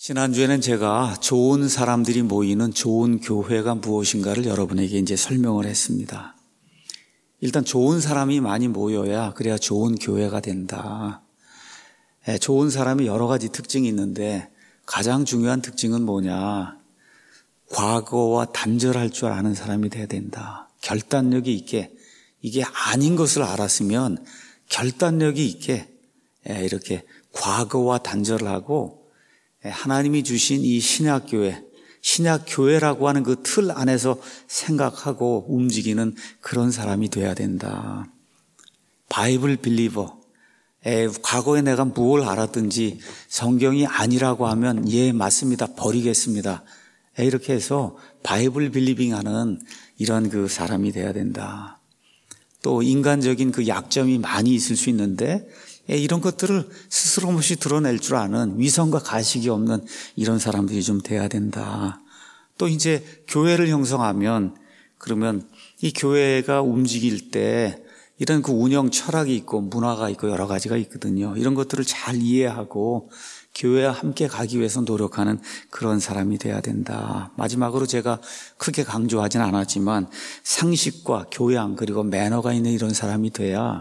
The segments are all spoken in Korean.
지난주에는 제가 좋은 사람들이 모이는 좋은 교회가 무엇인가를 여러분에게 이제 설명을 했습니다. 일단 좋은 사람이 많이 모여야 그래야 좋은 교회가 된다. 좋은 사람이 여러 가지 특징이 있는데 가장 중요한 특징은 뭐냐? 과거와 단절할 줄 아는 사람이 돼야 된다. 결단력이 있게 이게 아닌 것을 알았으면 결단력이 있게 이렇게 과거와 단절을 하고 하나님이 주신 이 신약교회라고 하는 그 틀 안에서 생각하고 움직이는 그런 사람이 돼야 된다. 바이블 빌리버. 과거에 내가 무엇을 알았든지 성경이 아니라고 하면 예, 맞습니다. 버리겠습니다. 이렇게 해서 바이블 빌리빙하는 이런 그 사람이 돼야 된다. 또 인간적인 그 약점이 많이 있을 수 있는데 이런 것들을 스스럼 없이 드러낼 줄 아는 위선과 가식이 없는 이런 사람들이 좀 돼야 된다. 또 이제 교회를 형성하면 그러면 이 교회가 움직일 때 이런 그 운영 철학이 있고 문화가 있고 여러 가지가 있거든요. 이런 것들을 잘 이해하고 교회와 함께 가기 위해서 노력하는 그런 사람이 돼야 된다. 마지막으로 제가 크게 강조하진 않았지만 상식과 교양 그리고 매너가 있는 이런 사람이 돼야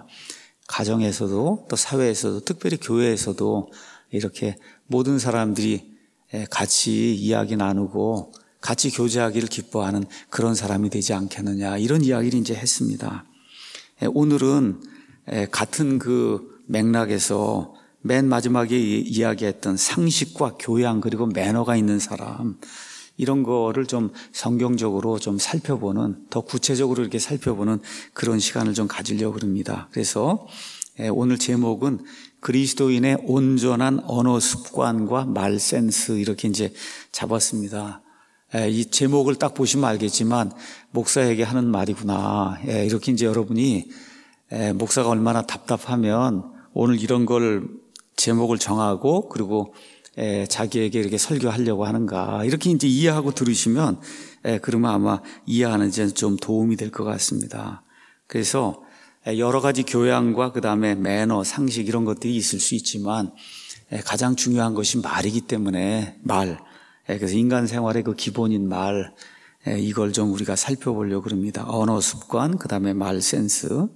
가정에서도 또 사회에서도 특별히 교회에서도 이렇게 모든 사람들이 같이 이야기 나누고 같이 교제하기를 기뻐하는 그런 사람이 되지 않겠느냐 이런 이야기를 이제 했습니다. 오늘은 같은 그 맥락에서 맨 마지막에 이야기했던 상식과 교양 그리고 매너가 있는 사람 이런 거를 좀 성경적으로 좀 살펴보는 더 구체적으로 이렇게 살펴보는 그런 시간을 좀 가지려고 합니다. 그래서 오늘 제목은 그리스도인의 온전한 언어 습관과 말 센스 이렇게 이제 잡았습니다. 이 제목을 딱 보시면 알겠지만 목사에게 하는 말이구나. 이렇게 이제 여러분이 목사가 얼마나 답답하면 오늘 이런 걸 제목을 정하고 그리고 자기에게 이렇게 설교하려고 하는가 이렇게 이제 이해하고 들으시면 그러면 아마 이해하는 데 좀 도움이 될 것 같습니다. 그래서 여러 가지 교양과 그 다음에 매너, 상식 이런 것들이 있을 수 있지만 가장 중요한 것이 말이기 때문에 말. 그래서 인간 생활의 그 기본인 말 이걸 좀 우리가 살펴보려고 합니다. 언어 습관, 그 다음에 말 센스.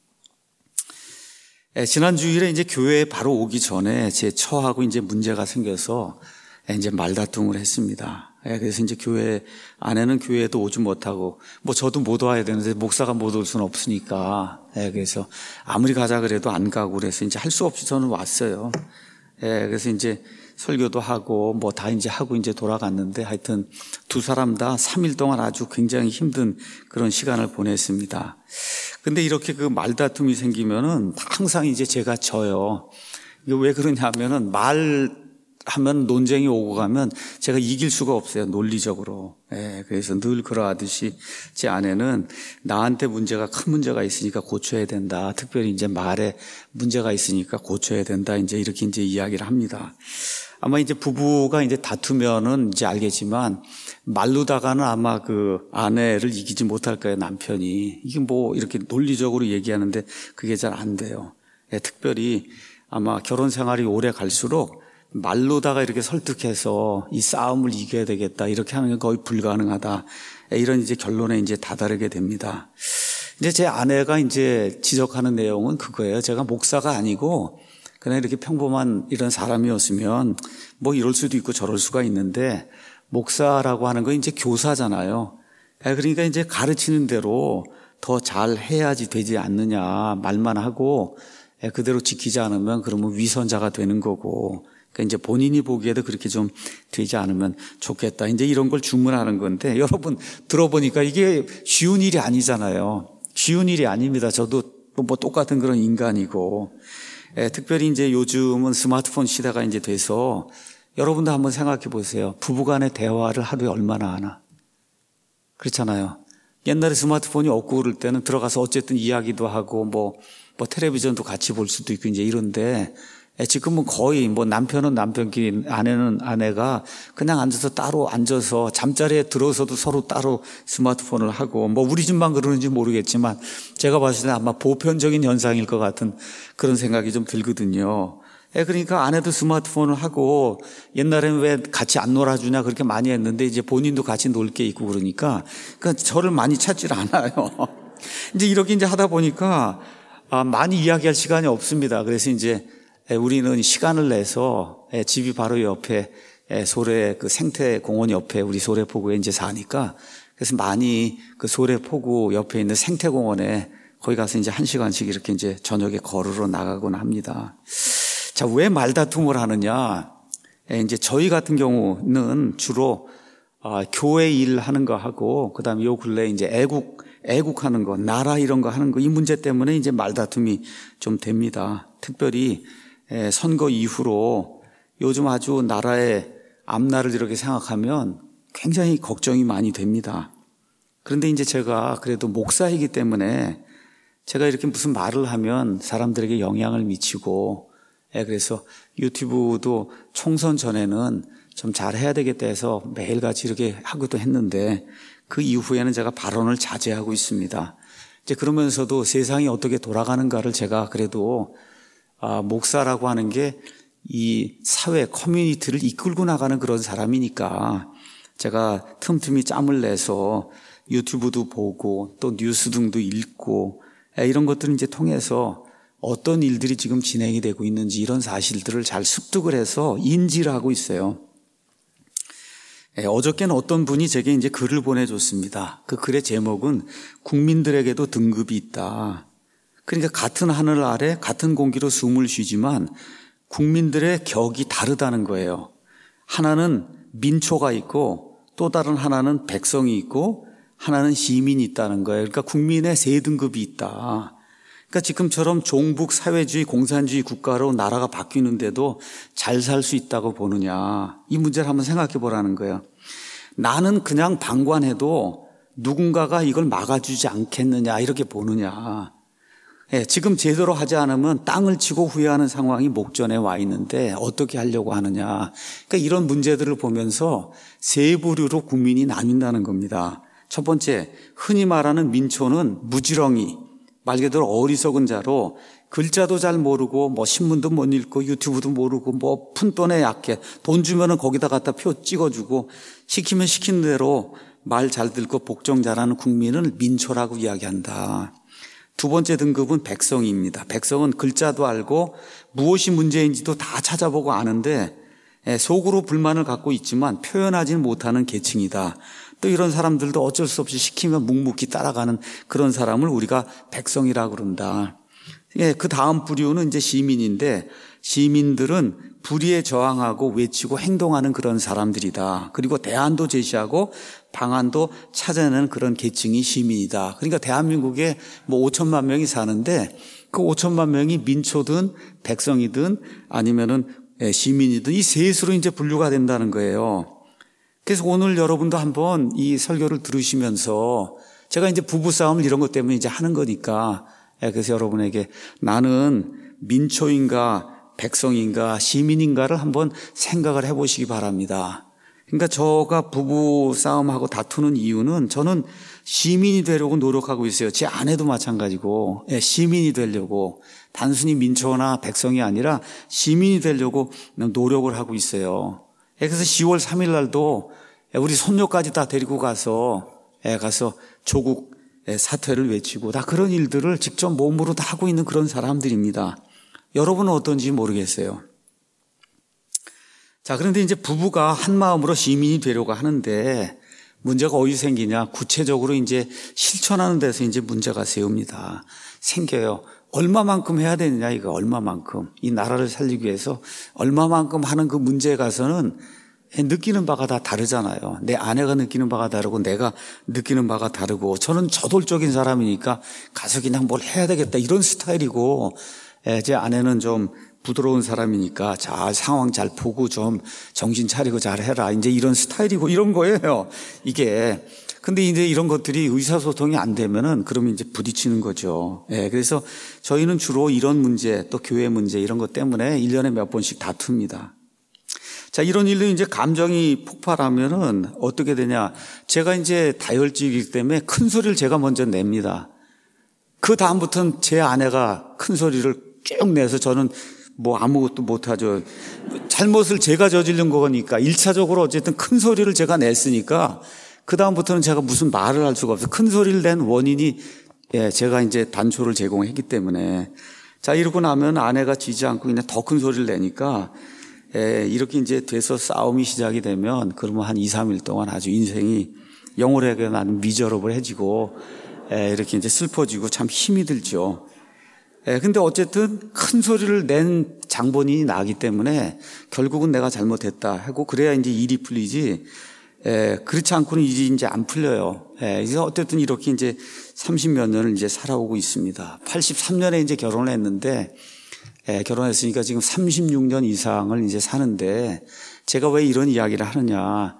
지난 주일에 이제 교회에 바로 오기 전에 제 처하고 이제 문제가 생겨서 이제 말다툼을 했습니다. 그래서 이제 교회 안에는 교회에도 오지 못하고 뭐 저도 못 와야 되는데 목사가 못 올 수는 없으니까 그래서 아무리 가자 그래도 안 가고 그래서 이제 할 수 없이 저는 왔어요. 그래서 이제 설교도 하고 뭐 다 이제 하고 이제 돌아갔는데 하여튼 두 사람 다 3일 동안 아주 굉장히 힘든 그런 시간을 보냈습니다. 근데 이렇게 그 말다툼이 생기면은 항상 이제 제가 져요. 이게 왜 그러냐면은 말하면 논쟁이 오고 가면 제가 이길 수가 없어요. 논리적으로. 그래서 늘 그러하듯이 제 아내는 나한테 큰 문제가 있으니까 고쳐야 된다. 특별히 이제 말에 문제가 있으니까 고쳐야 된다. 이제 이렇게 이제 이야기를 합니다. 아마 이제 부부가 이제 다투면은 이제 알겠지만 말로다가는 아마 그 아내를 이기지 못할 거예요, 남편이. 이게 뭐 이렇게 논리적으로 얘기하는데 그게 잘 안 돼요. 특별히 아마 결혼 생활이 오래 갈수록 말로다가 이렇게 설득해서 이 싸움을 이겨야 되겠다 이렇게 하는 건 거의 불가능하다. 이런 이제 결론에 이제 다다르게 됩니다. 이제 제 아내가 이제 지적하는 내용은 그거예요. 제가 목사가 아니고 그냥 이렇게 평범한 이런 사람이었으면 뭐 이럴 수도 있고 저럴 수가 있는데 목사라고 하는 건 이제 교사잖아요. 그러니까 이제 가르치는 대로 더 잘 해야지 되지 않느냐 말만 하고 그대로 지키지 않으면 그러면 위선자가 되는 거고 그러니까 이제 본인이 보기에도 그렇게 좀 되지 않으면 좋겠다. 이제 이런 걸 주문하는 건데 여러분 들어보니까 이게 쉬운 일이 아니잖아요. 쉬운 일이 아닙니다. 저도 뭐 똑같은 그런 인간이고 특별히 이제 요즘은 스마트폰 시대가 이제 돼서 여러분도 한번 생각해 보세요. 부부간의 대화를 하루에 얼마나 하나. 그렇잖아요. 옛날에 스마트폰이 없고 그럴 때는 들어가서 어쨌든 이야기도 하고 뭐 텔레비전도 같이 볼 수도 있고 이제 이런데 지금은 거의 뭐 남편은 남편끼리 아내는 아내가 그냥 따로 앉아서 잠자리에 들어서도 서로 따로 스마트폰을 하고 뭐 우리 집만 그러는지 모르겠지만 제가 봤을 때 아마 보편적인 현상일 것 같은 그런 생각이 좀 들거든요. 그러니까 아내도 스마트폰을 하고 옛날에는 왜 같이 안 놀아주냐 그렇게 많이 했는데 이제 본인도 같이 놀 게 있고 그러니까 저를 많이 찾질 않아요. 이제 이렇게 이제 하다 보니까 많이 이야기할 시간이 없습니다. 그래서 이제 우리는 시간을 내서 집이 바로 옆에 소래 그 생태공원 옆에 우리 소래포구에 이제 사니까 그래서 많이 그 소래포구 옆에 있는 생태공원에 거기 가서 이제 1시간씩 이렇게 이제 저녁에 걸으러 나가곤 합니다. 자, 왜 말다툼을 하느냐? 이제 저희 같은 경우는 주로 교회 일 하는 거 하고 그다음에 요 근래 이제 애국하는 거, 나라 이런 거 하는 거 이 문제 때문에 이제 말다툼이 좀 됩니다. 특별히 선거 이후로 요즘 아주 나라의 앞날을 이렇게 생각하면 굉장히 걱정이 많이 됩니다. 그런데 이제 제가 그래도 목사이기 때문에 제가 이렇게 무슨 말을 하면 사람들에게 영향을 미치고 그래서 유튜브도 총선 전에는 좀 잘해야 되겠다 해서 매일같이 이렇게 하기도 했는데 그 이후에는 제가 발언을 자제하고 있습니다. 이제 그러면서도 세상이 어떻게 돌아가는가를 제가 그래도 목사라고 하는 게 이 사회 커뮤니티를 이끌고 나가는 그런 사람이니까 제가 틈틈이 짬을 내서 유튜브도 보고 또 뉴스 등도 읽고 이런 것들을 이제 통해서 어떤 일들이 지금 진행이 되고 있는지 이런 사실들을 잘 습득을 해서 인지를 하고 있어요. 어저께는 어떤 분이 제게 이제 글을 보내줬습니다. 그 글의 제목은 국민들에게도 등급이 있다. 그러니까 같은 하늘 아래 같은 공기로 숨을 쉬지만 국민들의 격이 다르다는 거예요. 하나는 민초가 있고 또 다른 하나는 백성이 있고 하나는 시민이 있다는 거예요. 그러니까 국민의 3등급이 있다. 그러니까 지금처럼 종북 사회주의 공산주의 국가로 나라가 바뀌는데도 잘 살 수 있다고 보느냐. 이 문제를 한번 생각해 보라는 거예요. 나는 그냥 방관해도 누군가가 이걸 막아주지 않겠느냐 이렇게 보느냐. 지금 제대로 하지 않으면 땅을 치고 후회하는 상황이 목전에 와 있는데 어떻게 하려고 하느냐. 그러니까 이런 문제들을 보면서 3부류로 국민이 나뉜다는 겁니다. 첫 번째, 흔히 말하는 민초는 무지렁이, 말 그대로 어리석은 자로 글자도 잘 모르고 뭐 신문도 못 읽고 유튜브도 모르고 뭐 푼돈에 약해. 돈 주면은 거기다 갖다 표 찍어주고 시키면 시킨 대로 말 잘 듣고 복종 잘하는 국민을 민초라고 이야기한다. 두 번째 등급은 백성입니다. 백성은 글자도 알고 무엇이 문제인지도 다 찾아보고 아는데 속으로 불만을 갖고 있지만 표현하지는 못하는 계층이다. 또 이런 사람들도 어쩔 수 없이 시키면 묵묵히 따라가는 그런 사람을 우리가 백성이라고 그런다. 그 다음 부류는 이제 시민인데 시민들은 불의에 저항하고 외치고 행동하는 그런 사람들이다. 그리고 대안도 제시하고 방안도 찾아내는 그런 계층이 시민이다. 그러니까 대한민국에 뭐 5천만 명이 사는데 그 5천만 명이 민초든 백성이든 아니면은 시민이든 이 셋으로 이제 분류가 된다는 거예요. 그래서 오늘 여러분도 한번 이 설교를 들으시면서 제가 이제 부부싸움 이런 것 때문에 이제 하는 거니까 그래서 여러분에게 나는 민초인가 백성인가 시민인가를 한번 생각을 해보시기 바랍니다. 그러니까 저가 부부싸움하고 다투는 이유는 저는 시민이 되려고 노력하고 있어요. 제 아내도 마찬가지고 시민이 되려고 단순히 민초나 백성이 아니라 시민이 되려고 노력을 하고 있어요. 그래서 10월 3일 날도 우리 손녀까지 다 데리고 가서 조국 사퇴를 외치고 다 그런 일들을 직접 몸으로 다 하고 있는 그런 사람들입니다. 여러분은 어떤지 모르겠어요. 자, 그런데 이제 부부가 한 마음으로 시민이 되려고 하는데 문제가 어디 생기냐? 구체적으로 이제 실천하는 데서 이제 문제가 생겨요. 얼마만큼 해야 되느냐, 이거 얼마만큼. 이 나라를 살리기 위해서 얼마만큼 하는 그 문제에 가서는 느끼는 바가 다 다르잖아요. 내 아내가 느끼는 바가 다르고 내가 느끼는 바가 다르고 저는 저돌적인 사람이니까 가서 그냥 뭘 해야 되겠다 이런 스타일이고 제 아내는 좀 부드러운 사람이니까 잘 상황 잘 보고 좀 정신 차리고 잘 해라 이제 이런 스타일이고 이런 거예요. 이게 근데 이제 이런 것들이 의사소통이 안 되면은 그러면 이제 부딪히는 거죠. 그래서 저희는 주로 이런 문제 또 교회 문제 이런 것 때문에 1년에 몇 번씩 다툽니다. 자, 이런 일로 이제 감정이 폭발하면은 어떻게 되냐. 제가 이제 다혈질이기 때문에 큰 소리를 제가 먼저 냅니다. 그 다음부터는 제 아내가 큰 소리를 쭉 내서 저는 뭐 아무것도 못하죠. 잘못을 제가 저지른 거니까 1차적으로 어쨌든 큰 소리를 제가 냈으니까 그다음부터는 제가 무슨 말을 할 수가 없어요. 큰 소리를 낸 원인이 제가 이제 단초를 제공했기 때문에. 자, 이러고 나면 아내가 지지 않고 그냥 더 큰 소리를 내니까 이렇게 이제 돼서 싸움이 시작이 되면 그러면 한 2, 3일 동안 아주 인생이 영월하게 나는 미저러블해지고 이렇게 이제 슬퍼지고 참 힘이 들죠. 근데 어쨌든 큰 소리를 낸 장본인이 나기 때문에 결국은 내가 잘못했다 하고 그래야 이제 일이 풀리지. 그렇지 않고는 일이 이제 안 풀려요. 그래서 어쨌든 이렇게 이제 30몇 년을 이제 살아오고 있습니다. 83년에 이제 결혼을 했는데, 결혼했으니까 지금 36년 이상을 이제 사는데, 제가 왜 이런 이야기를 하느냐.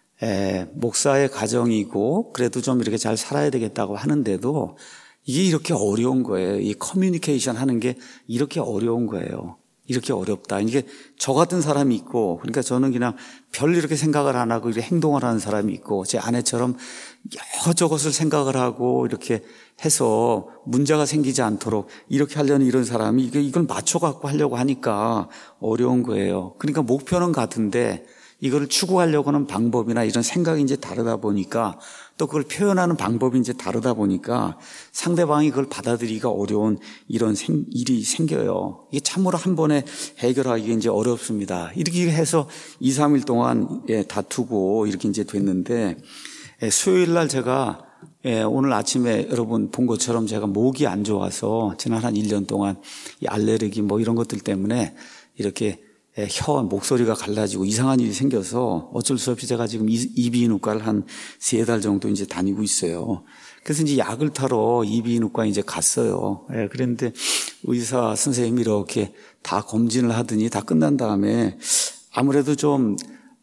목사의 가정이고, 그래도 좀 이렇게 잘 살아야 되겠다고 하는데도, 이게 이렇게 어려운 거예요. 이 커뮤니케이션 하는 게 이렇게 어려운 거예요. 이렇게 어렵다. 이게 저 같은 사람이 있고, 그러니까 저는 그냥 별 이렇게 생각을 안 하고 이렇게 행동을 하는 사람이 있고, 제 아내처럼 여저것을 생각을 하고 이렇게 해서 문제가 생기지 않도록 이렇게 하려는 이런 사람이 이걸 맞춰갖고 하려고 하니까 어려운 거예요. 그러니까 목표는 같은데 이거를 추구하려고 하는 방법이나 이런 생각이 이제 다르다 보니까 또 그걸 표현하는 방법이 이제 다르다 보니까 상대방이 그걸 받아들이기가 어려운 이런 일이 생겨요. 이게 참으로 한 번에 해결하기가 이제 어렵습니다. 이렇게 해서 2, 3일 동안 다투고 이렇게 이제 됐는데 수요일 날 제가 오늘 아침에 여러분 본 것처럼 제가 목이 안 좋아서 지난 한 1년 동안 이 알레르기 뭐 이런 것들 때문에 이렇게 목소리가 갈라지고 이상한 일이 생겨서 어쩔 수 없이 제가 지금 이비인후과를 한 3달 정도 이제 다니고 있어요. 그래서 이제 약을 타러 이비인후과에 이제 갔어요. 그런데 의사 선생님이 이렇게 다 검진을 하더니 다 끝난 다음에 아무래도 좀,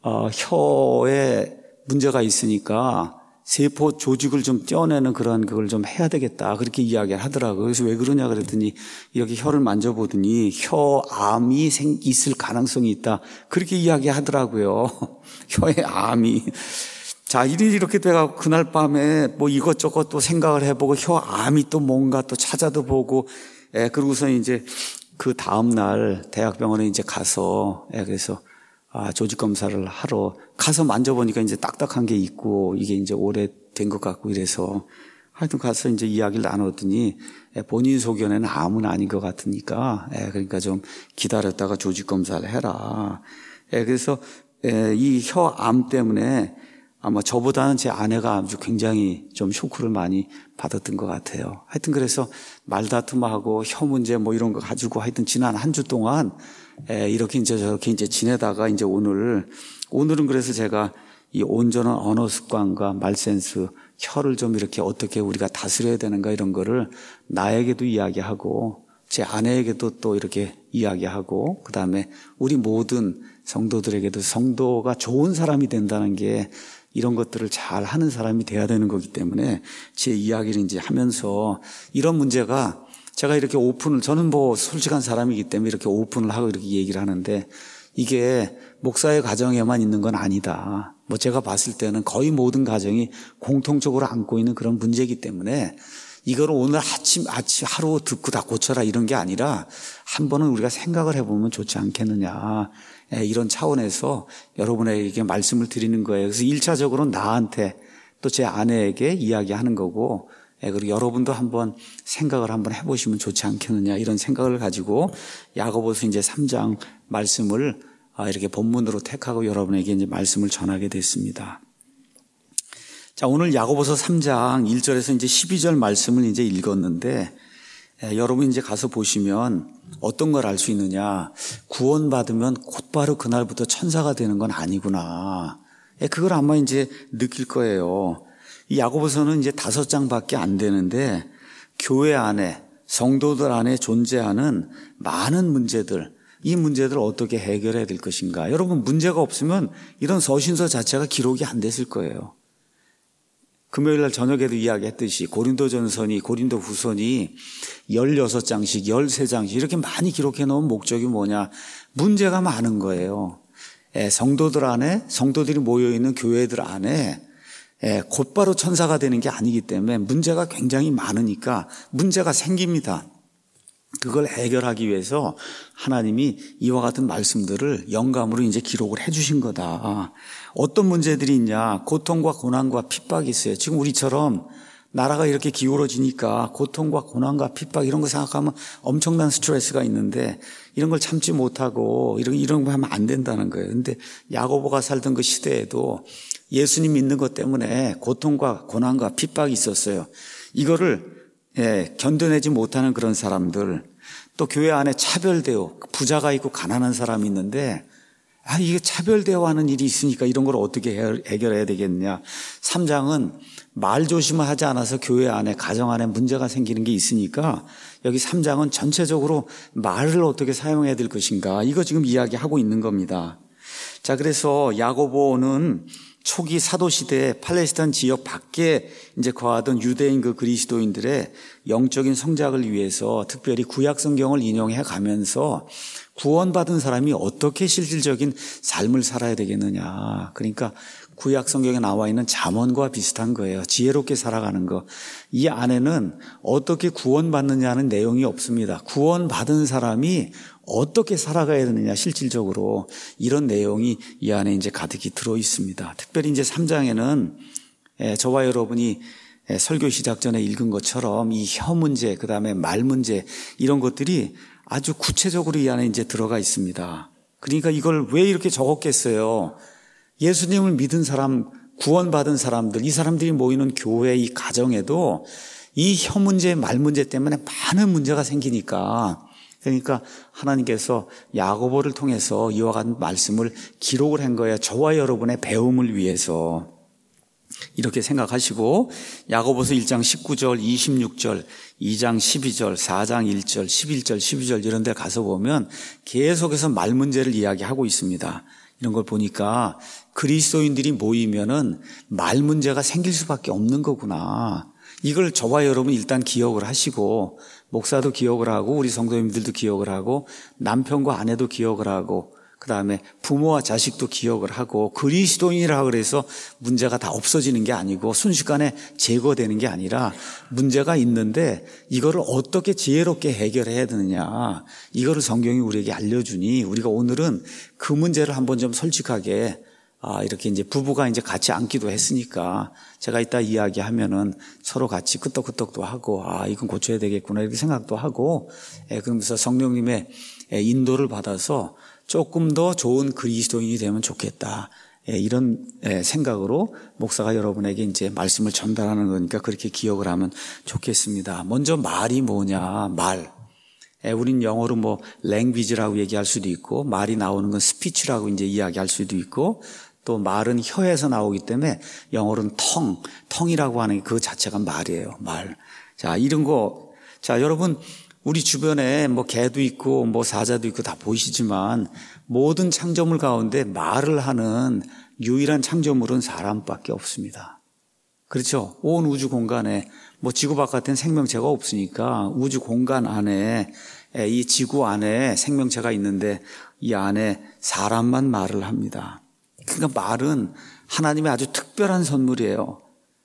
혀에 문제가 있으니까 세포 조직을 좀 떼어내는 그걸 좀 해야 되겠다. 그렇게 이야기를 하더라고요. 그래서 왜 그러냐 그랬더니 이렇게 혀를 만져보더니 혀암이 있을 가능성이 있다. 그렇게 이야기하더라고요. 혀에 암이. 자, 일이 이렇게 돼가고 그날 밤에 뭐 이것저것 또 생각을 해보고 혀암이 또 뭔가 또 찾아도 보고 그러고서 이제 그 다음날 대학병원에 이제 가서 그래서 조직 검사를 하러 가서 만져보니까 이제 딱딱한 게 있고 이게 이제 오래된 것 같고 이래서 하여튼 가서 이제 이야기를 나눴더니 본인 소견에는 암은 아닌 것 같으니까 그러니까 좀 기다렸다가 조직 검사를 해라. 그래서 이 혀암 때문에 아마 저보다는 제 아내가 아주 굉장히 좀 쇼크를 많이 받았던 것 같아요. 하여튼 그래서 말다툼하고 혀 문제 뭐 이런 거 가지고 하여튼 지난 한 주 동안 이렇게 이제 저렇게 이제 지내다가 이제 오늘은 그래서 제가 이 온전한 언어 습관과 말센스, 혀를 좀 이렇게 어떻게 우리가 다스려야 되는가 이런 거를 나에게도 이야기하고 제 아내에게도 또 이렇게 이야기하고 그다음에 우리 모든 성도들에게도 성도가 좋은 사람이 된다는 게 이런 것들을 잘 하는 사람이 돼야 되는 거기 때문에 제 이야기를 이제 하면서 이런 문제가 제가 이렇게 저는 뭐 솔직한 사람이기 때문에 이렇게 오픈을 하고 이렇게 얘기를 하는데 이게 목사의 가정에만 있는 건 아니다. 뭐 제가 봤을 때는 거의 모든 가정이 공통적으로 안고 있는 그런 문제이기 때문에 이거를 오늘 아침 하루 듣고 다 고쳐라 이런 게 아니라 한 번은 우리가 생각을 해보면 좋지 않겠느냐. 이런 차원에서 여러분에게 말씀을 드리는 거예요. 그래서 1차적으로 나한테 또 제 아내에게 이야기하는 거고 그리고 여러분도 한번 생각을 한번 해보시면 좋지 않겠느냐 이런 생각을 가지고 야고보서 이제 3장 말씀을 이렇게 본문으로 택하고 여러분에게 이제 말씀을 전하게 됐습니다. 자, 오늘 야고보서 3장 1절에서 이제 12절 말씀을 이제 읽었는데 여러분 이제 가서 보시면 어떤 걸 알 수 있느냐. 구원받으면 곧바로 그날부터 천사가 되는 건 아니구나. 그걸 아마 이제 느낄 거예요. 이 야고보서는 이제 5장밖에 안 되는데 교회 안에 성도들 안에 존재하는 많은 문제들, 이 문제들을 어떻게 해결해야 될 것인가. 여러분 문제가 없으면 이런 서신서 자체가 기록이 안 됐을 거예요. 금요일 날 저녁에도 이야기했듯이 고린도 후선이 16장씩 13장씩 이렇게 많이 기록해 놓은 목적이 뭐냐. 문제가 많은 거예요. 성도들 안에 성도들이 모여있는 교회들 안에 곧바로 천사가 되는 게 아니기 때문에 문제가 굉장히 많으니까 문제가 생깁니다. 그걸 해결하기 위해서 하나님이 이와 같은 말씀들을 영감으로 이제 기록을 해 주신 거다. 어떤 문제들이 있냐? 고통과 고난과 핍박이 있어요. 지금 우리처럼 나라가 이렇게 기울어지니까 고통과 고난과 핍박 이런 거 생각하면 엄청난 스트레스가 있는데 이런 걸 참지 못하고 이런 거 하면 안 된다는 거예요. 근데 야고보가 살던 그 시대에도 예수님 믿는 것 때문에 고통과 고난과 핍박이 있었어요. 이거를 견뎌내지 못하는 그런 사람들, 또 교회 안에 차별대우, 부자가 있고 가난한 사람이 있는데 이게 차별대우하는 일이 있으니까 이런 걸 어떻게 해결해야 되겠냐. 3장은 말 조심을 하지 않아서 교회 안에 가정 안에 문제가 생기는 게 있으니까 여기 3장은 전체적으로 말을 어떻게 사용해야 될 것인가, 이거 지금 이야기하고 있는 겁니다. 자, 그래서 야고보는 초기 사도시대 팔레스타인 지역 밖에 이제 거하던 유대인 그 그리스도인들의 영적인 성장을 위해서 특별히 구약 성경을 인용해 가면서 구원받은 사람이 어떻게 실질적인 삶을 살아야 되겠느냐. 그러니까 구약 성경에 나와 있는 잠언과 비슷한 거예요. 지혜롭게 살아가는 거. 이 안에는 어떻게 구원받느냐는 내용이 없습니다. 구원받은 사람이 어떻게 살아가야 되느냐, 실질적으로. 이런 내용이 이 안에 이제 가득히 들어 있습니다. 특별히 이제 3장에는 저와 여러분이 설교 시작 전에 읽은 것처럼 이 혀 문제, 그 다음에 말 문제, 이런 것들이 아주 구체적으로 이 안에 이제 들어가 있습니다. 그러니까 이걸 왜 이렇게 적었겠어요? 예수님을 믿은 사람, 구원받은 사람들, 이 사람들이 모이는 교회 이 가정에도 이 혀 문제, 말 문제 때문에 많은 문제가 생기니까, 그러니까 하나님께서 야고보를 통해서 이와 같은 말씀을 기록을 한 거예요. 저와 여러분의 배움을 위해서. 이렇게 생각하시고 야고보서 1장 19절, 26절, 2장 12절, 4장 1절, 11절, 12절 이런 데 가서 보면 계속해서 말 문제를 이야기하고 있습니다. 이런 걸 보니까 그리스도인들이 모이면은 말 문제가 생길 수밖에 없는 거구나. 이걸 저와 여러분 일단 기억을 하시고, 목사도 기억을 하고 우리 성도님들도 기억을 하고 남편과 아내도 기억을 하고 그 다음에 부모와 자식도 기억을 하고, 그리스도인이라 그래서 문제가 다 없어지는 게 아니고 순식간에 제거되는 게 아니라 문제가 있는데 이거를 어떻게 지혜롭게 해결해야 되느냐, 이거를 성경이 우리에게 알려주니 우리가 오늘은 그 문제를 한번 좀 솔직하게 이렇게 이제 부부가 이제 같이 앉기도 했으니까 제가 이따 이야기하면은 서로 같이 끄떡끄떡도 하고 이건 고쳐야 되겠구나 이렇게 생각도 하고, 그러면서 성령님의 인도를 받아서 조금 더 좋은 그리스도인이 되면 좋겠다. 이런 생각으로 목사가 여러분에게 이제 말씀을 전달하는 거니까 그렇게 기억을 하면 좋겠습니다. 먼저 말이 뭐냐, 말. 우린 영어로 뭐 랭귀지라고 얘기할 수도 있고, 말이 나오는 건 스피치라고 이제 이야기할 수도 있고, 또 말은 혀에서 나오기 때문에 영어로는 텅이라고 하는 그 자체가 말이에요. 말. 자, 이런 거. 자, 여러분, 우리 주변에 뭐 개도 있고 뭐 사자도 있고 다 보이시지만 모든 창조물 가운데 말을 하는 유일한 창조물은 사람밖에 없습니다. 그렇죠? 온 우주 공간에 뭐 지구 바깥엔 생명체가 없으니까 우주 공간 안에, 이 지구 안에 생명체가 있는데 이 안에 사람만 말을 합니다. 그러니까 말은 하나님의 아주 특별한 선물이에요.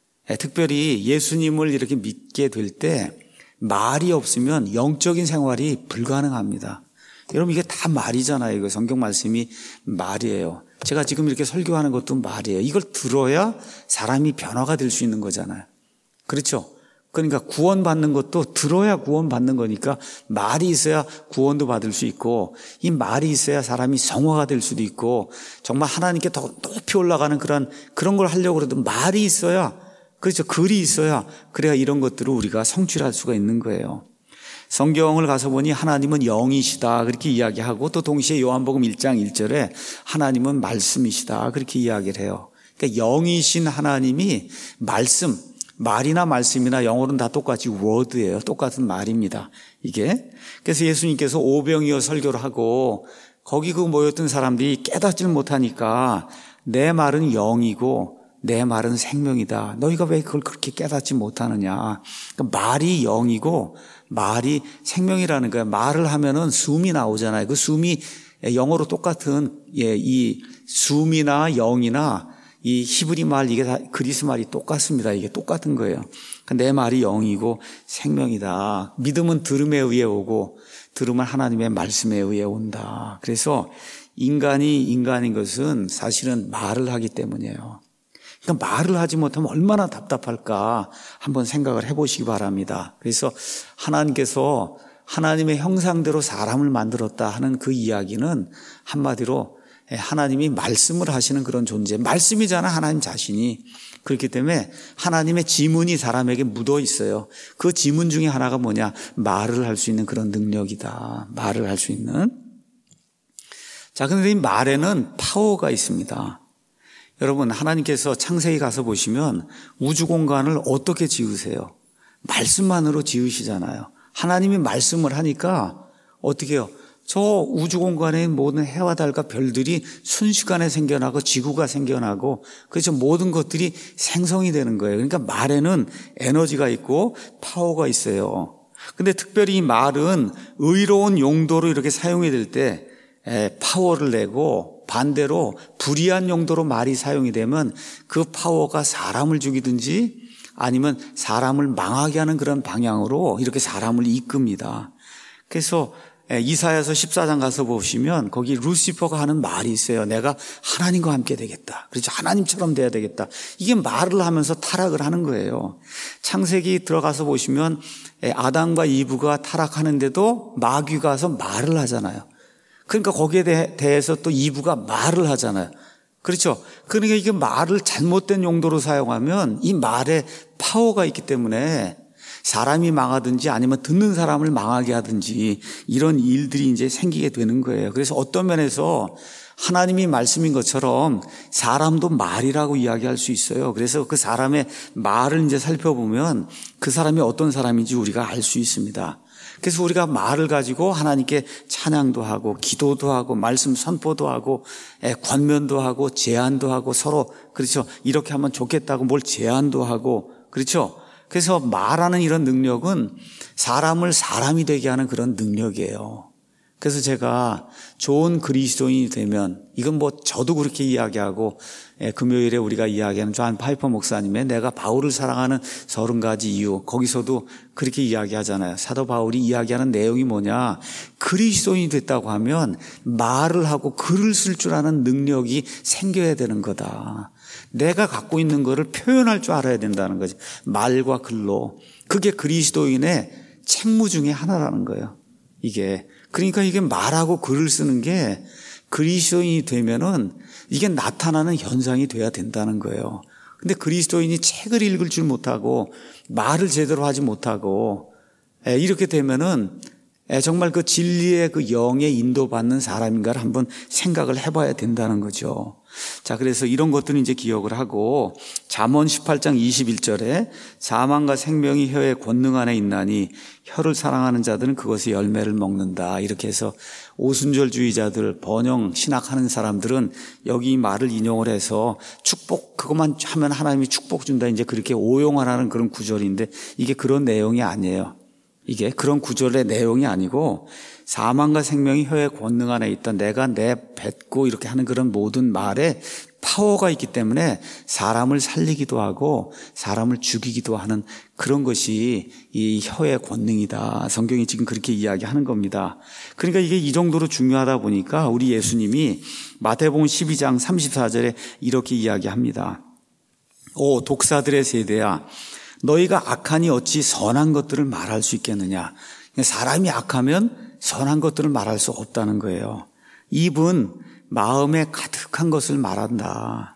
특별히 예수님을 이렇게 믿게 될 때 말이 없으면 영적인 생활이 불가능합니다. 여러분, 이게 다 말이잖아요. 이거 성경 말씀이 말이에요. 제가 지금 이렇게 설교하는 것도 말이에요. 이걸 들어야 사람이 변화가 될 수 있는 거잖아요. 그렇죠? 그러니까 구원받는 것도 들어야 구원받는 거니까 말이 있어야 구원도 받을 수 있고, 이 말이 있어야 사람이 성화가 될 수도 있고, 정말 하나님께 더 높이 올라가는 그런 걸 하려고 해도 말이 있어야, 그렇죠, 글이 있어야, 그래야 이런 것들을 우리가 성취할 수가 있는 거예요. 성경을 가서 보니 하나님은 영이시다 그렇게 이야기하고, 또 동시에 요한복음 1장 1절에 하나님은 말씀이시다 그렇게 이야기를 해요. 그러니까 영이신 하나님이 말씀, 말이나 말씀이나 영어로는 다 똑같이 word예요. 똑같은 말입니다, 이게. 그래서 예수님께서 오병이어 설교를 하고 거기 그 모였던 사람들이 깨닫질 못하니까 내 말은 영이고 내 말은 생명이다. 너희가 왜 그걸 그렇게 깨닫지 못하느냐. 그러니까 말이 영이고 말이 생명이라는 거예요. 말을 하면은 숨이 나오잖아요. 그 숨이 영어로 똑같은 이 숨이나 영이나 이 히브리 말, 이게 다 그리스 말이 똑같습니다. 이게 똑같은 거예요. 내 말이 영이고 생명이다. 믿음은 들음에 의해 오고 들음은 하나님의 말씀에 의해 온다. 그래서 인간이 인간인 것은 사실은 말을 하기 때문이에요. 그러니까 말을 하지 못하면 얼마나 답답할까 한번 생각을 해보시기 바랍니다. 그래서 하나님께서 하나님의 형상대로 사람을 만들었다 하는 그 이야기는 한마디로 하나님이 말씀을 하시는 그런 존재, 말씀이잖아 하나님 자신이. 그렇기 때문에 하나님의 지문이 사람에게 묻어 있어요. 그 지문 중에 하나가 뭐냐? 말을 할 수 있는 그런 능력이다. 말을 할 수 있는. 자, 그런데 이 말에는 파워가 있습니다. 여러분, 하나님께서 창세기 가서 보시면 우주 공간을 어떻게 지으세요? 말씀만으로 지으시잖아요. 하나님이 말씀을 하니까 어떻게 해요? 저 우주 공간에 모든 해와 달과 별들이 순식간에 생겨나고 지구가 생겨나고 그래서 모든 것들이 생성이 되는 거예요. 그러니까 말에는 에너지가 있고 파워가 있어요. 근데 특별히 이 말은 의로운 용도로 이렇게 사용이 될 때 파워를 내고 반대로 불의한 용도로 말이 사용이 되면 그 파워가 사람을 죽이든지 아니면 사람을 망하게 하는 그런 방향으로 이렇게 사람을 이끕니다. 그래서 이사야서 14장 가서 보시면 거기 루시퍼가 하는 말이 있어요. 내가 하나님과 함께 되겠다. 그렇죠. 하나님처럼 돼야 되겠다. 이게 말을 하면서 타락을 하는 거예요. 창세기 들어가서 보시면 아담과 이브가 타락하는데도 마귀가 와서 말을 하잖아요. 그러니까 거기에 대해서 또 이브가 말을 하잖아요. 그렇죠. 그러니까 이게 말을 잘못된 용도로 사용하면 이 말에 파워가 있기 때문에 사람이 망하든지 아니면 듣는 사람을 망하게 하든지 이런 일들이 이제 생기게 되는 거예요. 그래서 어떤 면에서 하나님이 말씀인 것처럼 사람도 말이라고 이야기할 수 있어요. 그래서 그 사람의 말을 이제 살펴보면 그 사람이 어떤 사람인지 우리가 알 수 있습니다. 그래서 우리가 말을 가지고 하나님께 찬양도 하고 기도도 하고 말씀 선포도 하고 권면도 하고 제안도 하고 서로 그렇죠. 이렇게 하면 좋겠다고 뭘 제안도 하고 그렇죠. 그래서 말하는 이런 능력은 사람을 사람이 되게 하는 그런 능력이에요. 그래서 제가 좋은 그리스도인이 되면 이건 뭐 저도 그렇게 이야기하고 금요일에 우리가 이야기하는 존 파이퍼 목사님의 내가 바울을 사랑하는 30가지 이유 거기서도 그렇게 이야기하잖아요. 사도 바울이 이야기하는 내용이 뭐냐? 그리스도인이 됐다고 하면 말을 하고 글을 쓸 줄 아는 능력이 생겨야 되는 거다. 내가 갖고 있는 거를 표현할 줄 알아야 된다는 거지. 말과 글로. 그게 그리스도인의 책무 중에 하나라는 거예요. 그러니까 이게 말하고 글을 쓰는 게 그리스도인이 되면은 이게 나타나는 현상이 돼야 된다는 거예요. 근데 그리스도인이 책을 읽을 줄 못하고 말을 제대로 하지 못하고 이렇게 되면은 정말 그 진리의 그 영에 인도받는 사람인가를 한번 생각을 해봐야 된다는 거죠. 자, 그래서 이런 것들은 이제 기억을 하고 잠언 18장 21절에 사망과 생명이 혀의 권능 안에 있나니 혀를 사랑하는 자들은 그것의 열매를 먹는다. 이렇게 해서 오순절주의자들 번영 신학하는 사람들은 여기 이 말을 인용을 해서 축복 그것만 하면 하나님이 축복 준다. 이제 그렇게 오용하라는 그런 구절인데 이게 그런 내용이 아니에요. 이게 그런 구절의 내용이 아니고 사망과 생명이 혀의 권능 안에 있던 내가 내뱉고 이렇게 하는 그런 모든 말에 파워가 있기 때문에 사람을 살리기도 하고 사람을 죽이기도 하는 그런 것이 이 혀의 권능이다. 성경이 지금 그렇게 이야기하는 겁니다. 그러니까 이게 이 정도로 중요하다 보니까 우리 예수님이 마태복음 12장 34절에 이렇게 이야기합니다. 오 독사들의 세대야 너희가 악하니 어찌 선한 것들을 말할 수 있겠느냐. 사람이 악하면 선한 것들을 말할 수 없다는 거예요. 입은 마음에 가득한 것을 말한다.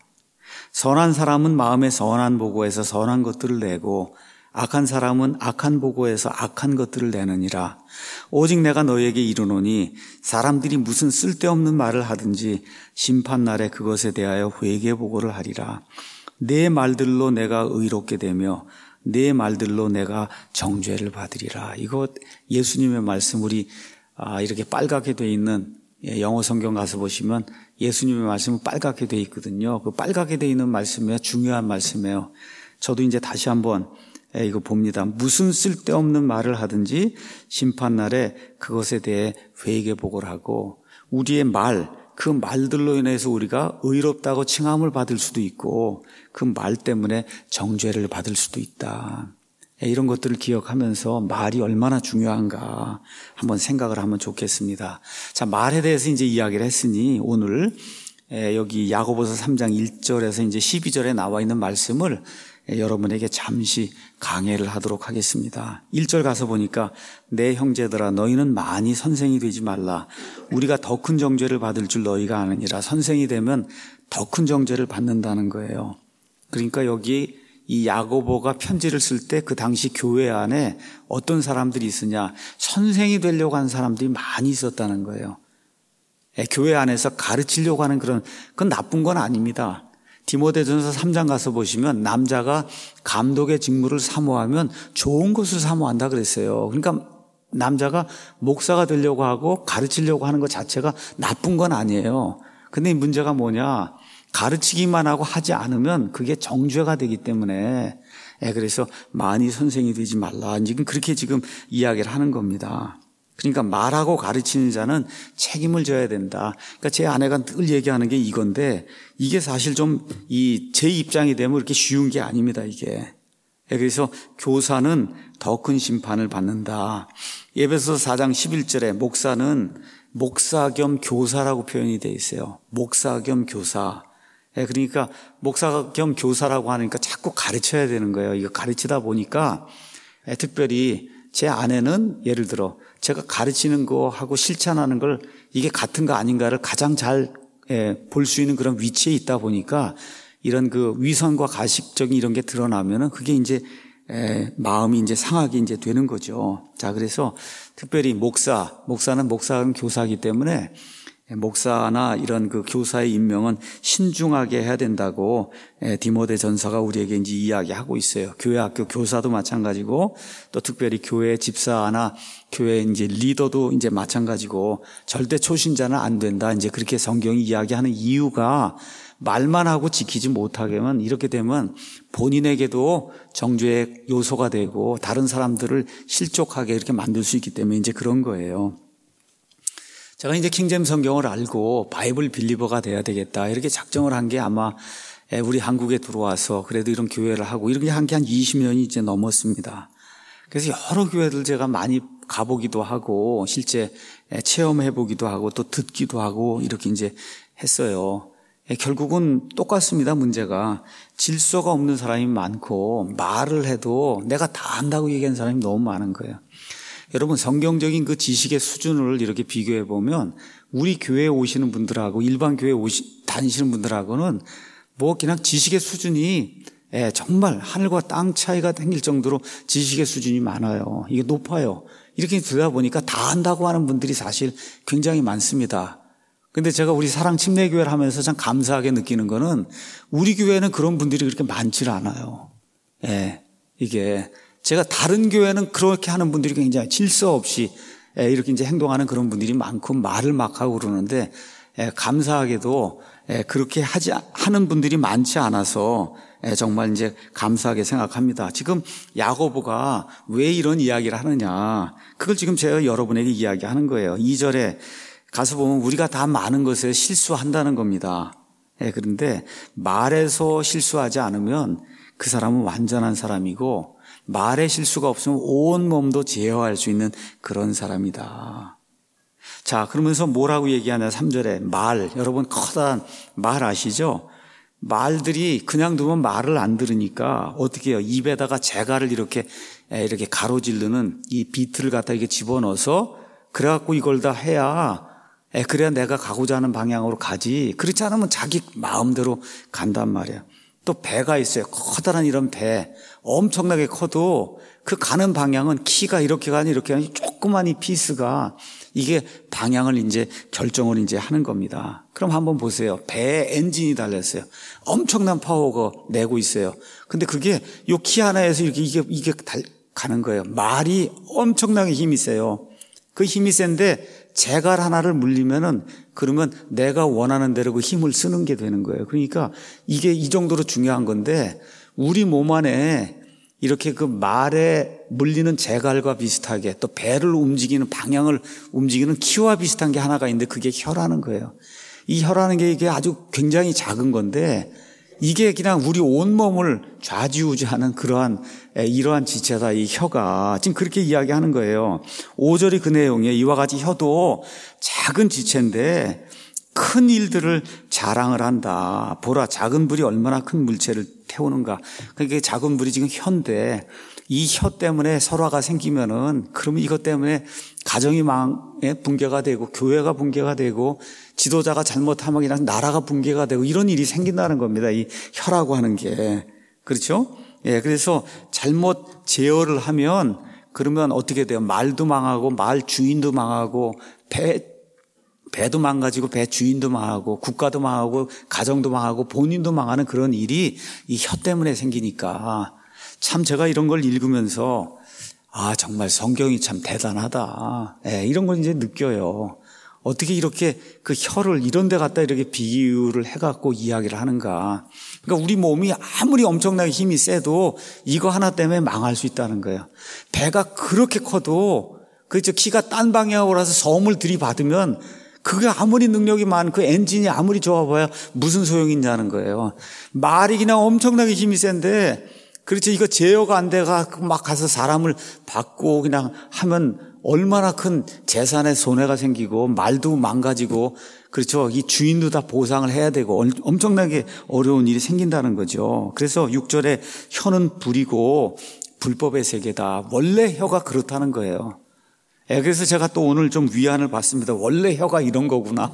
선한 사람은 마음에 선한 보고에서 선한 것들을 내고 악한 사람은 악한 보고에서 악한 것들을 내느니라. 오직 내가 너희에게 이르노니 사람들이 무슨 쓸데없는 말을 하든지 심판날에 그것에 대하여 회개 보고를 하리라. 내 말들로 내가 의롭게 되며 내 말들로 내가 정죄를 받으리라. 이거 예수님의 말씀 우리 이렇게 빨갛게 돼 있는 영어 성경 가서 보시면 예수님의 말씀은 빨갛게 돼 있거든요. 그 빨갛게 돼 있는 말씀이에요. 중요한 말씀이에요. 저도 이제 다시 한번 이거 봅니다. 무슨 쓸데없는 말을 하든지 심판날에 그것에 대해 회개 보고를 하고 우리의 말 그 말들로 인해서 우리가 의롭다고 칭함을 받을 수도 있고 그 말 때문에 정죄를 받을 수도 있다. 이런 것들을 기억하면서 말이 얼마나 중요한가 한번 생각을 하면 좋겠습니다. 자, 말에 대해서 이제 이야기를 했으니 오늘 여기 야고보서 3장 1절에서 이제 12절에 나와 있는 말씀을 여러분에게 잠시 강해를 하도록 하겠습니다. 1절 가서 보니까 내 형제들아 너희는 많이 선생이 되지 말라. 우리가 더 큰 정죄를 받을 줄 너희가 아느니라. 선생이 되면 더 큰 정죄를 받는다는 거예요. 그러니까 여기 이 야고보가 편지를 쓸 때 그 당시 교회 안에 어떤 사람들이 있으냐, 선생이 되려고 하는 사람들이 많이 있었다는 거예요. 교회 안에서 가르치려고 하는 그건 나쁜 건 아닙니다. 디모데전서 3장 가서 보시면 남자가 감독의 직무를 사모하면 좋은 것을 사모한다 그랬어요. 그러니까 남자가 목사가 되려고 하고 가르치려고 하는 것 자체가 나쁜 건 아니에요. 근데 이 문제가 뭐냐, 가르치기만 하고 하지 않으면 그게 정죄가 되기 때문에 그래서 많이 선생이 되지 말라. 지금 그렇게 지금 이야기를 하는 겁니다. 그러니까 말하고 가르치는 자는 책임을 져야 된다. 그러니까 제 아내가 늘 얘기하는 게 이건데 이게 사실 좀 제 입장이 되면 이렇게 쉬운 게 아닙니다, 이게. 그래서 교사는 더 큰 심판을 받는다. 에베소서 4장 11절에 목사는 목사 겸 교사라고 표현이 되어 있어요. 목사 겸 교사. 그러니까 목사 겸 교사라고 하니까 자꾸 가르쳐야 되는 거예요. 이거 가르치다 보니까 특별히 제 아내는 예를 들어 제가 가르치는 거하고 실천하는 걸 이게 같은가 아닌가를 가장 잘 볼 수 있는 그런 위치에 있다 보니까 이런 그 위선과 가식적인 이런 게 드러나면은 그게 이제 마음이 이제 상하게 이제 되는 거죠. 자, 그래서 특별히 목사는 목사는 교사이기 때문에 목사나 이런 그 교사의 임명은 신중하게 해야 된다고 디모데전서가 우리에게 이제 이야기하고 있어요. 교회 학교 교사도 마찬가지고 또 특별히 교회 집사나 교회 이제 리더도 이제 마찬가지고 절대 초신자는 안 된다. 이제 그렇게 성경이 이야기하는 이유가 말만 하고 지키지 못하게 하면 이렇게 되면 본인에게도 정죄의 요소가 되고 다른 사람들을 실족하게 이렇게 만들 수 있기 때문에 이제 그런 거예요. 제가 이제 킹제임 성경을 알고 바이블 빌리버가 돼야 되겠다 이렇게 작정을 한 게 아마 우리 한국에 들어와서 그래도 이런 교회를 하고 이렇게 한 게 한 20년이 이제 넘었습니다. 그래서 여러 교회들 제가 많이 가보기도 하고 실제 체험해 보기도 하고 또 듣기도 하고 이렇게 이제 했어요. 결국은 똑같습니다. 문제가 질서가 없는 사람이 많고 말을 해도 내가 다 안다고 얘기하는 사람이 너무 많은 거예요. 여러분 성경적인 그 지식의 수준을 이렇게 비교해 보면 우리 교회에 오시는 분들하고 일반 교회에 다니시는 분들하고는 뭐 그냥 지식의 수준이 정말 하늘과 땅 차이가 생길 정도로 지식의 수준이 많아요. 이게 높아요. 이렇게 들다 보니까 다 안다고 하는 분들이 사실 굉장히 많습니다. 근데 제가 우리 사랑 침례교회를 하면서 참 감사하게 느끼는 거는 우리 교회는 그런 분들이 그렇게 많지를 않아요. 이게 제가 다른 교회는 그렇게 하는 분들이 굉장히 질서 없이 이렇게 이제 행동하는 그런 분들이 많고 말을 막 하고 그러는데 감사하게도 그렇게 하는 분들이 많지 않아서 정말 이제 감사하게 생각합니다. 지금 야고보가 왜 이런 이야기를 하느냐. 그걸 지금 제가 여러분에게 이야기하는 거예요. 2절에 가서 보면 우리가 다 많은 것에 실수한다는 겁니다. 그런데 말에서 실수하지 않으면 그 사람은 완전한 사람이고 말에 실수가 없으면 온 몸도 제어할 수 있는 그런 사람이다. 자, 그러면서 뭐라고 얘기하냐 3절에 말, 여러분 커다란 말 아시죠? 말들이 그냥 두면 말을 안 들으니까 어떻게 해요? 입에다가 재갈을 이렇게 가로지르는 이 비트를 갖다 이렇게 집어넣어서 그래갖고 이걸 다 해야 그래야 내가 가고자 하는 방향으로 가지. 그렇지 않으면 자기 마음대로 간단 말이에요. 또 배가 있어요. 커다란 이런 배. 엄청나게 커도 그 가는 방향은 키가 이렇게 가니 이렇게 가니 조그만 이 피스가 이게 방향을 이제 결정을 이제 하는 겁니다. 그럼 한번 보세요. 배에 엔진이 달렸어요. 엄청난 파워가 내고 있어요. 근데 그게 요 키 하나에서 이게 가는 거예요. 말이 엄청나게 힘이 세요. 그 힘이 센데 재갈 하나를 물리면은 그러면 내가 원하는 대로 그 힘을 쓰는 게 되는 거예요. 그러니까 이게 이 정도로 중요한 건데 우리 몸 안에 이렇게 그 말에 물리는 재갈과 비슷하게 또 배를 움직이는 방향을 움직이는 키와 비슷한 게 하나가 있는데 그게 혀라는 거예요. 이 혀라는 게 이게 아주 굉장히 작은 건데 이게 그냥 우리 온몸을 좌지우지하는 이러한 지체다, 이 혀가. 지금 그렇게 이야기하는 거예요. 5절이 그 내용이에요. 이와 같이 혀도 작은 지체인데 큰 일들을 자랑을 한다. 보라, 작은 불이 얼마나 큰 물체를 태우는가. 그러니까 작은 불이 지금 혀인데 이 혀 때문에 설화가 생기면은 그러면 이것 때문에 가정이 붕괴가 되고 교회가 붕괴가 되고 지도자가 잘못하면 그냥 나라가 붕괴가 되고 이런 일이 생긴다는 겁니다. 이 혀라고 하는 게. 그렇죠? 예, 그래서 잘못 제어를 하면 그러면 어떻게 돼요? 말도 망하고 말 주인도 망하고 배도 망가지고 배 주인도 망하고 국가도 망하고 가정도 망하고 본인도 망하는 그런 일이 이 혀 때문에 생기니까 참 제가 이런 걸 읽으면서 정말 성경이 참 대단하다. 예, 이런 걸 이제 느껴요. 어떻게 이렇게 그 혀를 이런 데 갖다 이렇게 비유를 해갖고 이야기를 하는가. 그러니까 우리 몸이 아무리 엄청나게 힘이 세도 이거 하나 때문에 망할 수 있다는 거예요. 배가 그렇게 커도 그렇죠. 키가 딴 방향으로 와서 섬을 들이받으면 그게 아무리 능력이 많고 엔진이 아무리 좋아봐야 무슨 소용이 있냐는 거예요. 말이 그냥 엄청나게 힘이 센데 그렇죠. 이거 제어가 안 돼가 막 가서 사람을 받고 그냥 하면 얼마나 큰 재산에 손해가 생기고 말도 망가지고 그렇죠. 이 주인도 다 보상을 해야 되고 엄청나게 어려운 일이 생긴다는 거죠. 그래서 6절에 혀는 불이고 불법의 세계다. 원래 혀가 그렇다는 거예요. 그래서 제가 또 오늘 좀 위안을 받습니다. 원래 혀가 이런 거구나.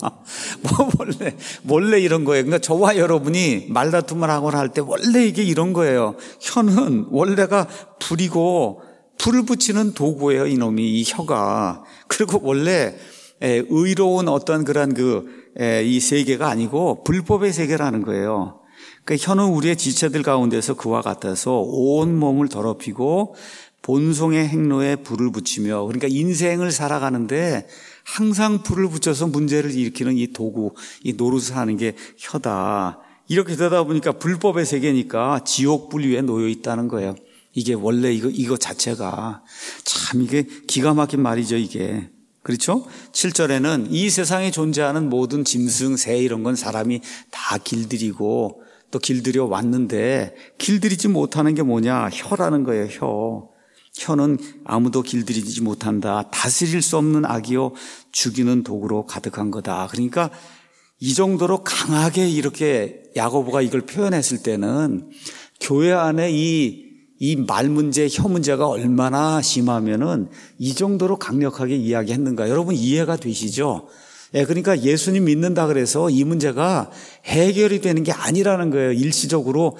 원래 이런 거예요. 그러니까 저와 여러분이 말다툼을 하거나 할 때 원래 이게 이런 거예요. 혀는 원래가 불이고 불을 붙이는 도구예요. 이놈이, 이 혀가. 그리고 원래 의로운 어떤 그런 이 세계가 아니고 불법의 세계라는 거예요. 그러니까 혀는 우리의 지체들 가운데서 그와 같아서 온 몸을 더럽히고 본성의 행로에 불을 붙이며 그러니까 인생을 살아가는데 항상 불을 붙여서 문제를 일으키는 이 도구, 이 노릇을 하는 게 혀다. 이렇게 되다 보니까 불법의 세계니까 지옥불 위에 놓여 있다는 거예요. 이게 원래 이거 자체가 참 이게 기가 막힌 말이죠, 이게. 그렇죠? 7절에는 이 세상에 존재하는 모든 짐승, 새 이런 건 사람이 다 길들이고 또 길들여 왔는데 길들이지 못하는 게 뭐냐? 혀라는 거예요, 혀. 혀는 아무도 길들이지 못한다. 다스릴 수 없는 악이요 죽이는 독으로 가득한 거다. 그러니까 이 정도로 강하게 이렇게 야고보가 이걸 표현했을 때는 교회 안에 이 말 문제, 혀 문제가 얼마나 심하면은 이 정도로 강력하게 이야기했는가. 여러분 이해가 되시죠? 그러니까 예수님 믿는다 그래서 이 문제가 해결이 되는 게 아니라는 거예요. 일시적으로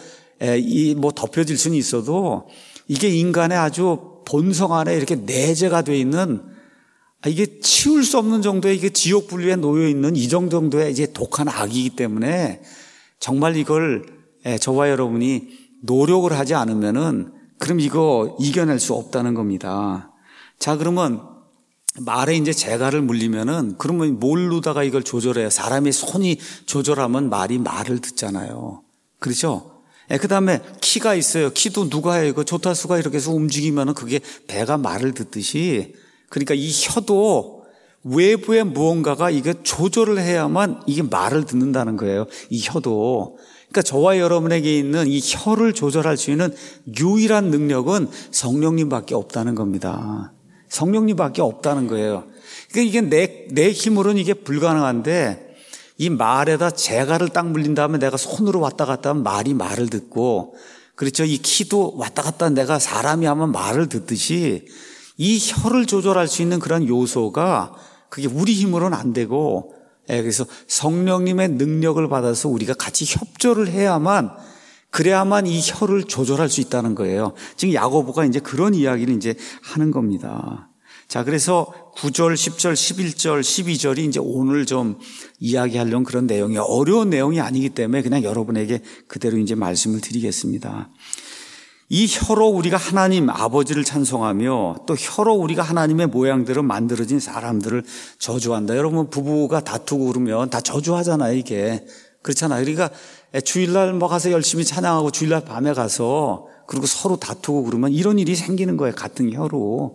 덮여질 수는 있어도 이게 인간의 아주 본성 안에 이렇게 내재가 되어 있는 이게 치울 수 없는 정도의 이게 지옥 분류에 놓여 있는 이 정도의 이제 독한 악이기 때문에 정말 이걸 저와 여러분이 노력을 하지 않으면은 그럼 이거 이겨낼 수 없다는 겁니다. 자, 그러면 말에 이제 재갈을 물리면은 그러면 뭘로다가 이걸 조절해요? 사람의 손이 조절하면 말을 듣잖아요. 그렇죠? 그 다음에 키가 있어요. 키도 누가 해요? 이거 조타수가 이렇게 해서 움직이면은 그게 배가 말을 듣듯이 그러니까 이 혀도 외부의 무언가가 이게 조절을 해야만 이게 말을 듣는다는 거예요. 이 혀도. 그러니까 저와 여러분에게 있는 이 혀를 조절할 수 있는 유일한 능력은 성령님밖에 없다는 겁니다. 성령님밖에 없다는 거예요. 그러니까 이게 내 힘으로는 이게 불가능한데 이 말에다 재갈을 딱 물린 다음에 내가 손으로 왔다 갔다 하면 말이 말을 듣고 그렇죠. 이 키도 왔다 갔다 내가 사람이 하면 말을 듣듯이 이 혀를 조절할 수 있는 그런 요소가 그게 우리 힘으로는 안 되고 그래서 성령님의 능력을 받아서 우리가 같이 협조를 해야만 그래야만 이 혀를 조절할 수 있다는 거예요. 지금 야고보가 이제 그런 이야기를 이제 하는 겁니다. 자, 그래서 9절, 10절, 11절, 12절이 이제 오늘 좀 이야기하려는 그런 내용이 어려운 내용이 아니기 때문에 그냥 여러분에게 그대로 이제 말씀을 드리겠습니다. 이 혀로 우리가 하나님 아버지를 찬송하며 또 혀로 우리가 하나님의 모양대로 만들어진 사람들을 저주한다. 여러분 부부가 다투고 그러면 다 저주하잖아요, 이게. 그렇잖아요. 그러니까 주일날 가서 열심히 찬양하고 주일날 밤에 가서 그리고 서로 다투고 그러면 이런 일이 생기는 거예요. 같은 혀로.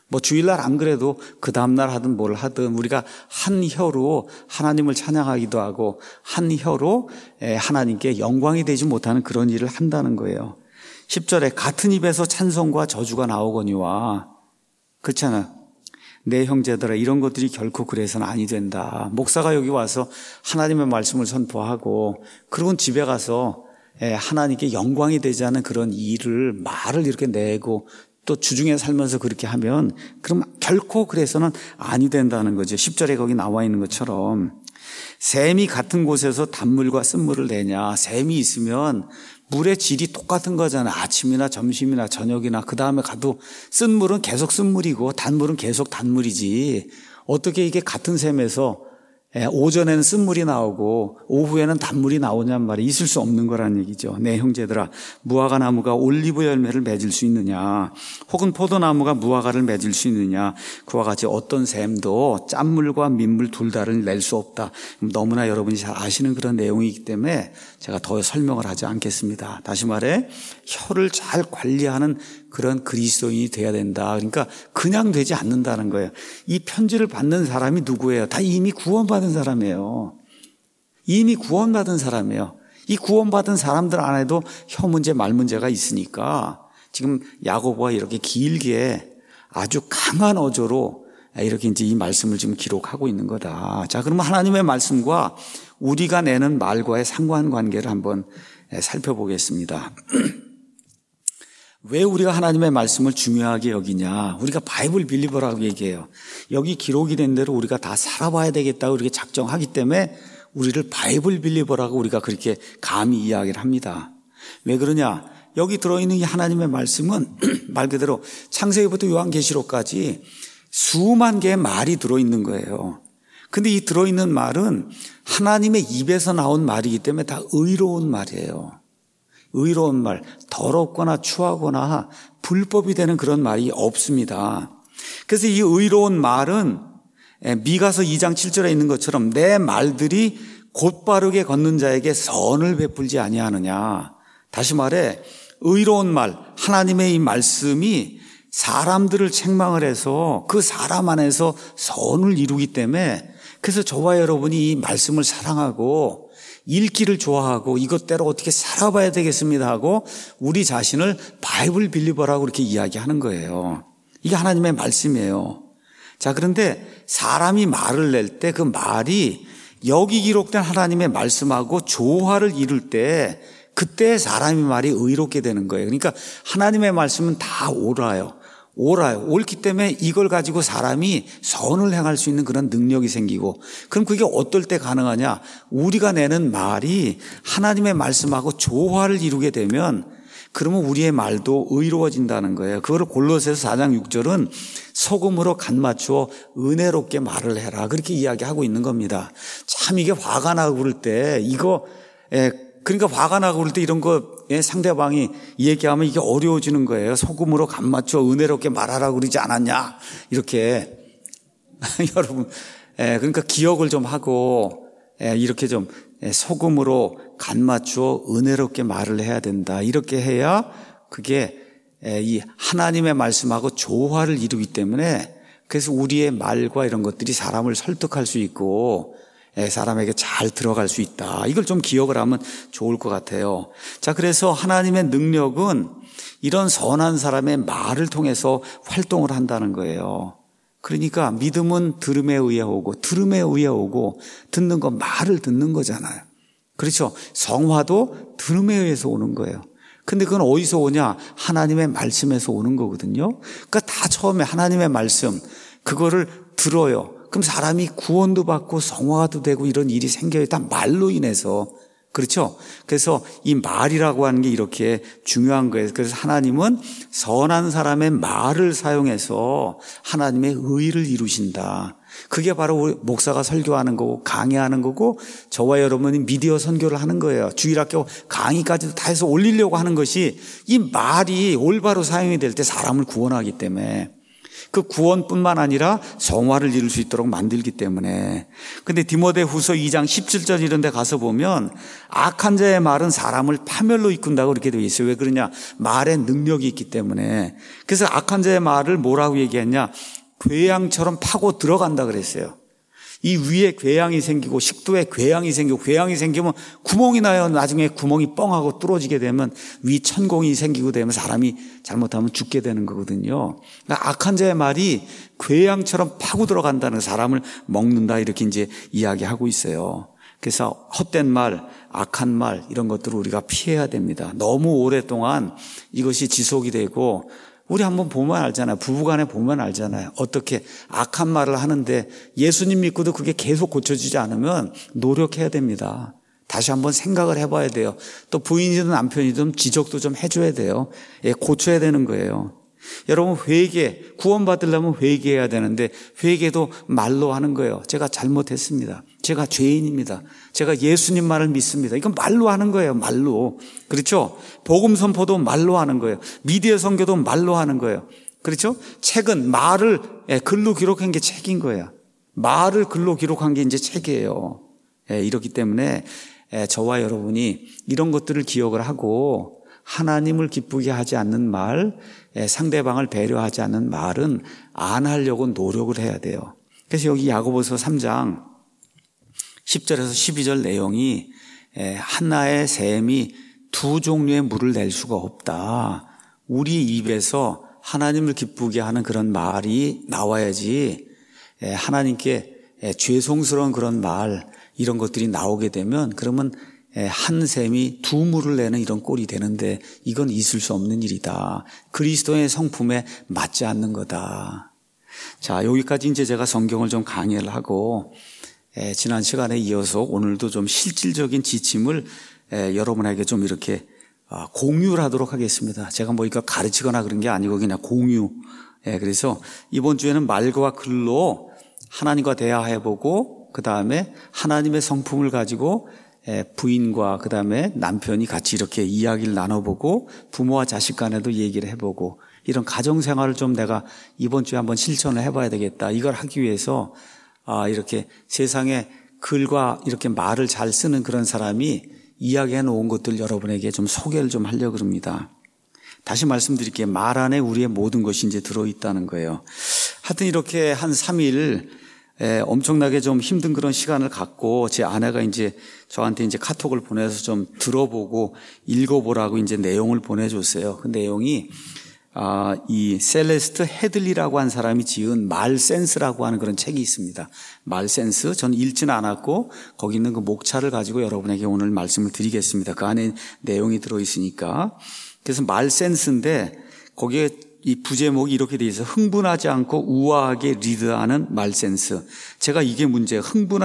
뭐 주일날 안 그래도 그 다음날 하든 뭘 하든 우리가 한 혀로 하나님을 찬양하기도 하고 한 혀로 하나님께 영광이 되지 못하는 그런 일을 한다는 거예요. 10절에 같은 입에서 찬송과 저주가 나오거니와, 그렇잖아. 내 형제들아, 이런 것들이 결코 그래서는 아니 된다. 목사가 여기 와서 하나님의 말씀을 선포하고 그러고 집에 가서 하나님께 영광이 되지 않은 그런 말을 이렇게 내고 또 주중에 살면서 그렇게 하면 그럼 결코 그래서는 아니 된다는 거죠. 10절에 거기 나와 있는 것처럼 샘이 같은 곳에서 단물과 쓴물을 내냐. 샘이 있으면 물의 질이 똑같은 거잖아요. 아침이나 점심이나 저녁이나 그 다음에 가도 쓴물은 계속 쓴물이고 단물은 계속 단물이지. 어떻게 이게 같은 샘에서 오전에는 쓴물이 나오고 오후에는 단물이 나오냔 말이에요. 있을 수 없는 거란 얘기죠. 내 형제들아, 무화과 나무가 올리브 열매를 맺을 수 있느냐, 혹은 포도나무가 무화과를 맺을 수 있느냐. 그와 같이 어떤 샘도 짠물과 민물 둘 다를 낼 수 없다. 너무나 여러분이 잘 아시는 그런 내용이기 때문에 제가 더 설명을 하지 않겠습니다. 다시 말해 혀를 잘 관리하는 그런 그리스도인이 돼야 된다. 그러니까 그냥 되지 않는다는 거예요. 이 편지를 받는 사람이 누구예요? 다 이미 구원받은 사람이에요. 이미 구원받은 사람이에요. 이 구원받은 사람들 안에도 혀 문제, 말 문제가 있으니까 지금 야고보가 이렇게 길게 아주 강한 어조로 이렇게 이제 이 말씀을 지금 기록하고 있는 거다. 자, 그러면 하나님의 말씀과 우리가 내는 말과의 상관관계를 한번 살펴보겠습니다. 왜 우리가 하나님의 말씀을 중요하게 여기냐? 우리가 바이블 빌리버라고 얘기해요. 여기 기록이 된 대로 우리가 다 살아봐야 되겠다고 이렇게 작정하기 때문에 우리를 바이블 빌리버라고 우리가 그렇게 감히 이야기를 합니다. 왜 그러냐? 여기 들어있는 이 하나님의 말씀은 말 그대로 창세기부터 요한계시록까지 수만 개의 말이 들어있는 거예요. 근데 이 들어있는 말은 하나님의 입에서 나온 말이기 때문에 다 의로운 말이에요. 의로운 말, 더럽거나 추하거나 불법이 되는 그런 말이 없습니다. 그래서 이 의로운 말은 미가서 2장 7절에 있는 것처럼 내 말들이 곧바르게 걷는 자에게 선을 베풀지 아니하느냐. 다시 말해 의로운 말, 하나님의 이 말씀이 사람들을 책망을 해서 그 사람 안에서 선을 이루기 때문에, 그래서 저와 여러분이 이 말씀을 사랑하고 읽기를 좋아하고 이것대로 어떻게 살아봐야 되겠습니다 하고 우리 자신을 바이블 빌리버라고 이렇게 이야기하는 거예요. 이게 하나님의 말씀이에요. 자, 그런데 사람이 말을 낼 때 그 말이 여기 기록된 하나님의 말씀하고 조화를 이룰 때 그때 사람의 말이 의롭게 되는 거예요. 그러니까 하나님의 말씀은 다 옳아요. 옳기 때문에 이걸 가지고 사람이 선을 행할 수 있는 그런 능력이 생기고, 그럼 그게 어떨 때 가능하냐? 우리가 내는 말이 하나님의 말씀하고 조화를 이루게 되면 그러면 우리의 말도 의로워진다는 거예요. 그거를 골로새서 4장 6절은 소금으로 간 맞추어 은혜롭게 말을 해라, 그렇게 이야기하고 있는 겁니다. 참 이게 화가 나고 그럴 때 그러니까 화가 나고 그럴 때 이런 거 상대방이 얘기하면 이게 어려워지는 거예요. 소금으로 간 맞춰 은혜롭게 말하라고 그러지 않았냐, 이렇게. 여러분, 그러니까 기억을 좀 하고 이렇게 좀 소금으로 간 맞춰 은혜롭게 말을 해야 된다. 이렇게 해야 그게 이 하나님의 말씀하고 조화를 이루기 때문에, 그래서 우리의 말과 이런 것들이 사람을 설득할 수 있고 사람에게 잘 들어갈 수 있다. 이걸 좀 기억을 하면 좋을 것 같아요. 자, 그래서 하나님의 능력은 이런 선한 사람의 말을 통해서 활동을 한다는 거예요. 그러니까 믿음은 들음에 의해 오고, 들음에 의해 오고, 듣는 건 말을 듣는 거잖아요. 그렇죠? 성화도 들음에 의해서 오는 거예요. 근데 그건 어디서 오냐? 하나님의 말씀에서 오는 거거든요. 그러니까 다 처음에 하나님의 말씀, 그거를 들어요. 그럼 사람이 구원도 받고 성화도 되고 이런 일이 생겨요. 다 말로 인해서. 그렇죠? 그래서 이 말이라고 하는 게 이렇게 중요한 거예요. 그래서 하나님은 선한 사람의 말을 사용해서 하나님의 의를 이루신다. 그게 바로 우리 목사가 설교하는 거고 강의하는 거고 저와 여러분이 미디어 선교를 하는 거예요. 주일학교 강의까지도 다 해서 올리려고 하는 것이 이 말이 올바로 사용이 될 때 사람을 구원하기 때문에. 그 구원뿐만 아니라 성화를 이룰 수 있도록 만들기 때문에. 근데 디모데후서 2장 17절 이런 데 가서 보면 악한 자의 말은 사람을 파멸로 이끈다고 그렇게 되어 있어요. 왜 그러냐? 말에 능력이 있기 때문에. 그래서 악한 자의 말을 뭐라고 얘기했냐? 궤양처럼 파고 들어간다 그랬어요. 이 위에 궤양이 생기고 식도에 궤양이 생기고, 궤양이 생기면 구멍이 나요. 나중에 구멍이 뻥하고 뚫어지게 되면 위 천공이 생기고 되면 사람이 잘못하면 죽게 되는 거거든요. 그러니까 악한 자의 말이 궤양처럼 파고 들어간다는, 사람을 먹는다, 이렇게 이제 이야기하고 있어요. 그래서 헛된 말, 악한 말, 이런 것들을 우리가 피해야 됩니다. 너무 오랫동안 이것이 지속이 되고, 우리 한번 보면 알잖아요. 부부간에 보면 알잖아요. 어떻게 악한 말을 하는데 예수님 믿고도 그게 계속 고쳐지지 않으면 노력해야 됩니다. 다시 한번 생각을 해봐야 돼요. 또 부인이든 남편이든 지적도 좀 해줘야 돼요. 예, 고쳐야 되는 거예요. 여러분, 회개, 구원받으려면 회개해야 되는데 회개도 말로 하는 거예요. 제가 잘못했습니다. 제가 죄인입니다. 제가 예수님 말을 믿습니다. 이건 말로 하는 거예요. 말로. 그렇죠? 복음 선포도 말로 하는 거예요. 미디어 선교도 말로 하는 거예요. 그렇죠? 책은 말을 글로 기록한 게 책인 거예요. 말을 글로 기록한 게 이제 책이에요. 이렇기 때문에 저와 여러분이 이런 것들을 기억을 하고, 하나님을 기쁘게 하지 않는 말, 상대방을 배려하지 않는 말은 안 하려고 노력을 해야 돼요. 그래서 여기 야고보서 3장 10절에서 12절 내용이, 하나의 샘이 두 종류의 물을 낼 수가 없다. 우리 입에서 하나님을 기쁘게 하는 그런 말이 나와야지, 하나님께 죄송스러운 그런 말, 이런 것들이 나오게 되면, 그러면 한 샘이 두 물을 내는 이런 꼴이 되는데, 이건 있을 수 없는 일이다. 그리스도의 성품에 맞지 않는 거다. 자, 여기까지 이제 제가 성경을 좀 강의를 하고, 지난 시간에 이어서 오늘도 좀 실질적인 지침을 여러분에게 좀 이렇게 공유를 하도록 하겠습니다. 제가 뭐 이거 가르치거나 그런 게 아니고 그냥 공유. 그래서 이번 주에는 말과 글로 하나님과 대화해보고, 그 다음에 하나님의 성품을 가지고 부인과 그 다음에 남편이 같이 이렇게 이야기를 나눠보고, 부모와 자식 간에도 얘기를 해보고, 이런 가정생활을 좀 내가 이번 주에 한번 실천을 해봐야 되겠다. 이걸 하기 위해서 이렇게 세상에 글과 이렇게 말을 잘 쓰는 그런 사람이 이야기해 놓은 것들 여러분에게 좀 소개를 좀 하려고 합니다. 다시 말씀드릴게요. 말 안에 우리의 모든 것이 이제 들어있다는 거예요. 하여튼 이렇게 한 3일 엄청나게 좀 힘든 그런 시간을 갖고, 제 아내가 이제 저한테 이제 카톡을 보내서 좀 들어보고 읽어보라고 이제 내용을 보내줬어요. 그 내용이 이 셀레스트 헤들리라고 한 사람이 지은 말센스라고 하는 그런 책이 있습니다. 말센스, 저는 읽지는 않았고 거기 있는 그 목차를 가지고 여러분에게 오늘 말씀을 드리겠습니다. 그 안에 내용이 들어있으니까. 그래서 말센스인데 거기에 이 부제목이 이렇게 돼 있어요. 흥분하지 않고 우아하게 리드하는 말센스. 제가 이게 문제예요.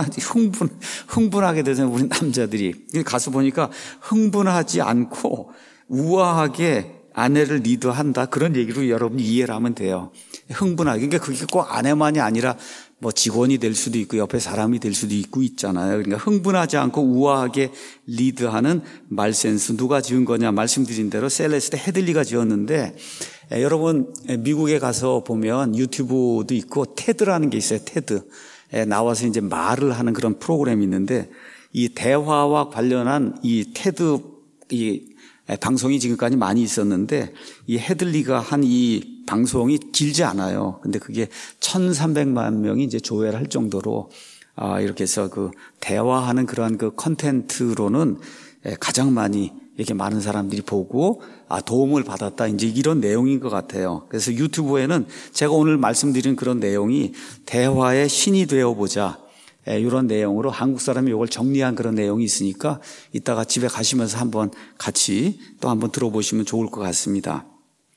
흥분하게 되잖아요, 우리 남자들이. 가서 보니까 흥분하지 않고 우아하게 아내를 리드한다, 그런 얘기로 여러분이 이해를 하면 돼요. 흥분하게. 그러니까 그게 꼭 아내만이 아니라 뭐 직원이 될 수도 있고 옆에 사람이 될 수도 있고 있잖아요. 그러니까 흥분하지 않고 우아하게 리드하는 말센스. 누가 지은 거냐? 말씀드린 대로 셀레스트 헤들리가 지었는데, 여러분 미국에 가서 보면 유튜브도 있고 테드라는 게 있어요. 테드. 나와서 이제 말을 하는 그런 프로그램이 있는데, 이 대화와 관련한 이 테드 방송이 지금까지 많이 있었는데, 이 헤들리가 한 이 방송이 길지 않아요. 근데 그게 1,300만 명이 이제 조회를 할 정도로 이렇게 해서 그 대화하는 그러한 그 컨텐츠로는 가장 많이 이렇게 많은 사람들이 보고 도움을 받았다, 이제 이런 내용인 것 같아요. 그래서 유튜브에는 제가 오늘 말씀드린 그런 내용이 대화의 신이 되어보자, 이런 내용으로 한국 사람이 이걸 정리한 그런 내용이 있으니까 이따가 집에 가시면서 한번 같이 또 한번 들어보시면 좋을 것 같습니다.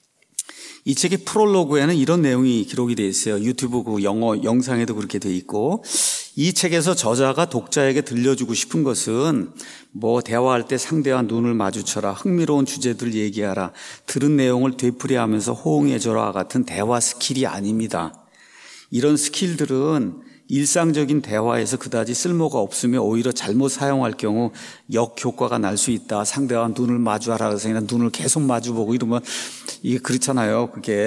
이 책의 프롤로그에는 이런 내용이 기록이 되어 있어요. 유튜브 그 영어 영상에도 그렇게 되어 있고, 이 책에서 저자가 독자에게 들려주고 싶은 것은 뭐 대화할 때 상대와 눈을 마주쳐라, 흥미로운 주제들 얘기하라, 들은 내용을 되풀이하면서 호응해줘라 같은 대화 스킬이 아닙니다. 이런 스킬들은 일상적인 대화에서 그다지 쓸모가 없으며 오히려 잘못 사용할 경우 역효과가 날 수 있다. 상대와 눈을 마주하라 그래서 그냥 눈을 계속 마주보고 이러면 이게 그렇잖아요. 그게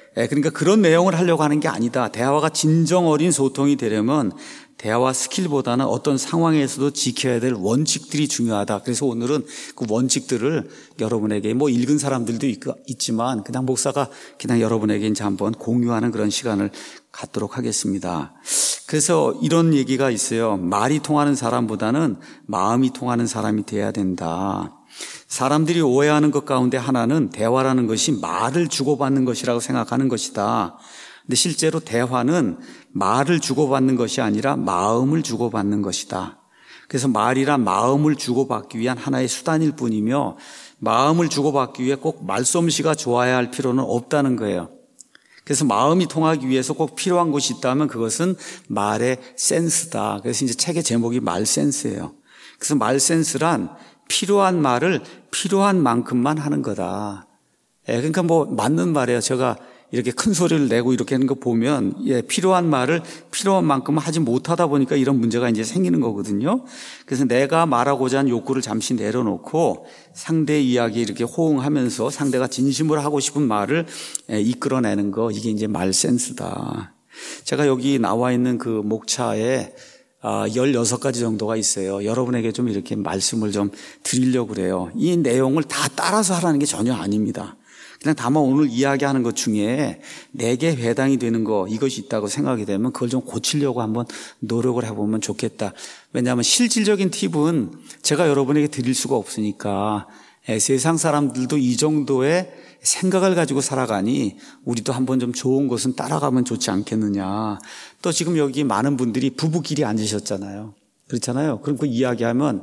그러니까 그런 내용을 하려고 하는 게 아니다. 대화가 진정 어린 소통이 되려면 대화 스킬보다는 어떤 상황에서도 지켜야 될 원칙들이 중요하다. 그래서 오늘은 그 원칙들을 여러분에게 뭐 읽은 사람들도 있지만 그냥 목사가 그냥 여러분에게 이제 한번 공유하는 그런 시간을 갖도록 하겠습니다. 그래서 이런 얘기가 있어요. 말이 통하는 사람보다는 마음이 통하는 사람이 돼야 된다. 사람들이 오해하는 것 가운데 하나는 대화라는 것이 말을 주고받는 것이라고 생각하는 것이다. 근데 실제로 대화는 말을 주고받는 것이 아니라 마음을 주고받는 것이다. 그래서 말이란 마음을 주고받기 위한 하나의 수단일 뿐이며 마음을 주고받기 위해 꼭 말솜씨가 좋아야 할 필요는 없다는 거예요. 그래서 마음이 통하기 위해서 꼭 필요한 것이 있다면 그것은 말의 센스다. 그래서 이제 책의 제목이 말 센스예요. 그래서 말 센스란 필요한 말을 필요한 만큼만 하는 거다. 그러니까 뭐 맞는 말이에요. 제가 이렇게 큰 소리를 내고 이렇게 하는 거 보면 필요한 말을 필요한 만큼 하지 못하다 보니까 이런 문제가 이제 생기는 거거든요. 그래서 내가 말하고자 하는 욕구를 잠시 내려놓고 상대의 이야기에 이렇게 호응하면서 상대가 진심으로 하고 싶은 말을 이끌어내는 거, 이게 이제 말 센스다. 제가 여기 나와 있는 그 목차에 16가지 정도가 있어요. 여러분에게 좀 이렇게 말씀을 좀 드리려고 그래요. 이 내용을 다 따라서 하라는 게 전혀 아닙니다. 그냥 다만 오늘 이야기하는 것 중에 내게 해당이 되는 거, 이것이 있다고 생각이 되면 그걸 좀 고치려고 한번 노력을 해보면 좋겠다. 왜냐하면 실질적인 팁은 제가 여러분에게 드릴 수가 없으니까 세상 사람들도 이 정도의 생각을 가지고 살아가니 우리도 한번 좀 좋은 것은 따라가면 좋지 않겠느냐. 또 지금 여기 많은 분들이 부부끼리 앉으셨잖아요. 그렇잖아요. 그럼 그 이야기하면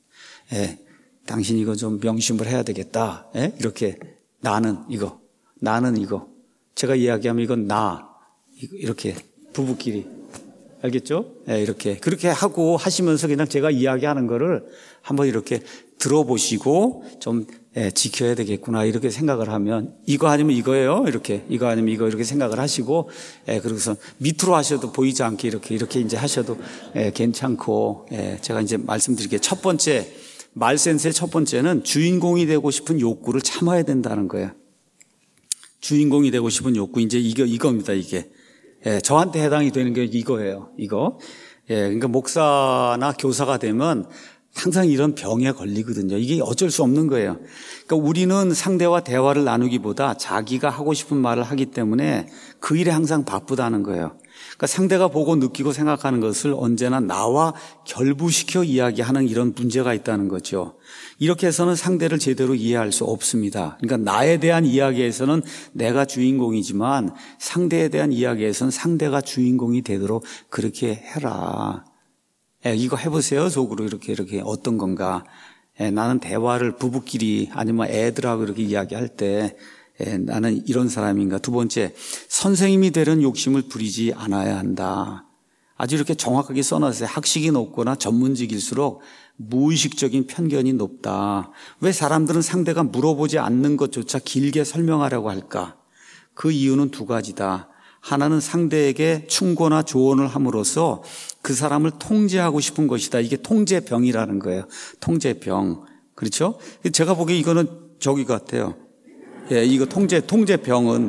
당신 이거 좀 명심을 해야 되겠다. 이렇게 나는 이거 제가 이야기하면 이건 이렇게 부부끼리 알겠죠? 이렇게 그렇게 하고 하시면서 그냥 제가 이야기하는 거를 한번 이렇게 들어보시고 좀 지켜야 되겠구나 이렇게 생각을 하면 이거 아니면 이거예요. 이거 아니면 이렇게 생각을 하시고 그러고서 밑으로 하셔도 보이지 않게 이렇게 이제 하셔도 괜찮고 제가 이제 말씀드릴게요. 첫 번째 말센스의 첫 번째는 주인공이 되고 싶은 욕구를 참아야 된다는 거예요. 주인공이 되고 싶은 욕구, 이제 이겁니다, 이게. 저한테 해당이 되는 게 이거예요, 이거. 그러니까 목사나 교사가 되면 항상 이런 병에 걸리거든요. 이게 어쩔 수 없는 거예요. 그러니까 우리는 상대와 대화를 나누기보다 자기가 하고 싶은 말을 하기 때문에 그 일에 항상 바쁘다는 거예요. 그러니까 상대가 보고 느끼고 생각하는 것을 언제나 나와 결부시켜 이야기하는 이런 문제가 있다는 거죠. 이렇게 해서는 상대를 제대로 이해할 수 없습니다. 그러니까 나에 대한 이야기에서는 내가 주인공이지만 상대에 대한 이야기에서는 상대가 주인공이 되도록 그렇게 해라. 이거 해보세요. 속으로 이렇게 어떤 건가. 나는 대화를 부부끼리 아니면 애들하고 이렇게 이야기할 때 나는 이런 사람인가. 두 번째, 선생님이 되려는 욕심을 부리지 않아야 한다. 아주 이렇게 정확하게 써놨어요. 학식이 높거나 전문직일수록 무의식적인 편견이 높다. 왜 사람들은 상대가 물어보지 않는 것조차 길게 설명하려고 할까? 그 이유는 두 가지다. 하나는 상대에게 충고나 조언을 함으로써 그 사람을 통제하고 싶은 것이다. 이게 통제병이라는 거예요. 통제병. 그렇죠? 제가 보기에 이거는 저기 같아요. 이거 통제병은,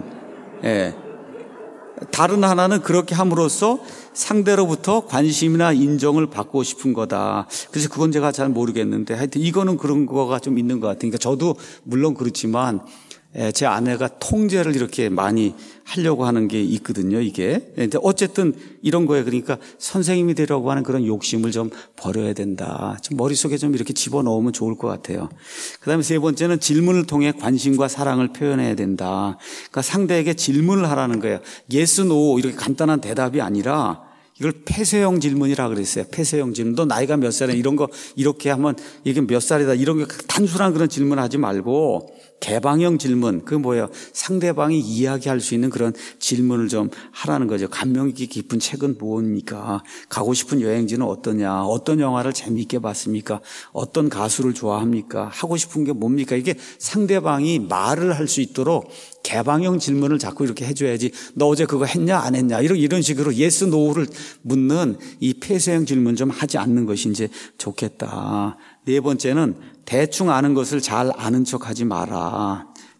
다른 하나는 그렇게 함으로써 상대로부터 관심이나 인정을 받고 싶은 거다. 그래서 그건 제가 잘 모르겠는데 하여튼 이거는 그런 거가 좀 있는 것 같으니까 저도 물론 그렇지만 제 아내가 통제를 이렇게 많이 하려고 하는 게 있거든요, 이게. 근데 어쨌든 이런 거예요. 그러니까 선생님이 되려고 하는 그런 욕심을 좀 버려야 된다. 좀 머릿속에 좀 이렇게 집어넣으면 좋을 것 같아요. 그 다음에 세 번째는 질문을 통해 관심과 사랑을 표현해야 된다. 그러니까 상대에게 질문을 하라는 거예요. yes, no 이렇게 간단한 대답이 아니라 이걸 폐쇄형 질문이라 그랬어요. 폐쇄형 질문. 너 나이가 몇 살이야? 이런 거 이렇게 하면 이게 몇 살이다. 이런 거 단순한 그런 질문 하지 말고 개방형 질문. 그게 뭐예요? 상대방이 이야기할 수 있는 그런 질문을 좀 하라는 거죠. 감명 깊은 책은 뭡니까? 가고 싶은 여행지는 어떠냐? 어떤 영화를 재미있게 봤습니까? 어떤 가수를 좋아합니까? 하고 싶은 게 뭡니까? 이게 상대방이 말을 할 수 있도록 개방형 질문을 자꾸 이렇게 해줘야지. 너 어제 그거 했냐 안 했냐 이런 식으로 yes, no를 묻는 이 폐쇄형 질문 좀 하지 않는 것이 이제 좋겠다. 네 번째는 대충 아는 것을 잘 아는 척하지 마라.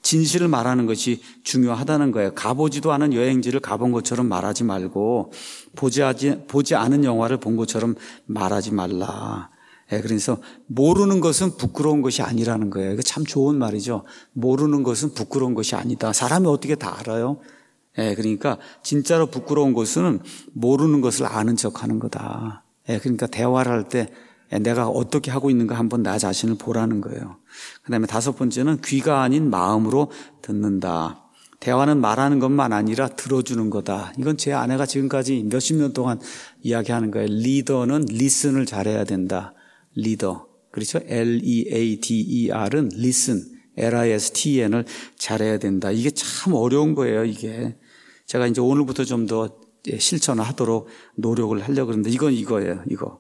진실을 말하는 것이 중요하다는 거예요. 가보지도 않은 여행지를 가본 것처럼 말하지 말고 보지 않은 영화를 본 것처럼 말하지 말라. 그래서 모르는 것은 부끄러운 것이 아니라는 거예요. 이거 참 좋은 말이죠. 모르는 것은 부끄러운 것이 아니다. 사람이 어떻게 다 알아요? 그러니까 진짜로 부끄러운 것은 모르는 것을 아는 척하는 거다. 그러니까 대화를 할 때 내가 어떻게 하고 있는가 한번 나 자신을 보라는 거예요. 그다음에 5번째는 귀가 아닌 마음으로 듣는다. 대화는 말하는 것만 아니라 들어주는 거다. 이건 제 아내가 지금까지 몇십 년 동안 이야기하는 거예요. 리더는 리슨을 잘해야 된다. 리더. 그렇죠? L-E-A-D-E-R은 listen, L-I-S-T-N을 잘해야 된다. 이게 참 어려운 거예요, 이게. 제가 이제 오늘부터 좀 더 실천을 하도록 노력을 하려고 그러는데 이거예요, 이거.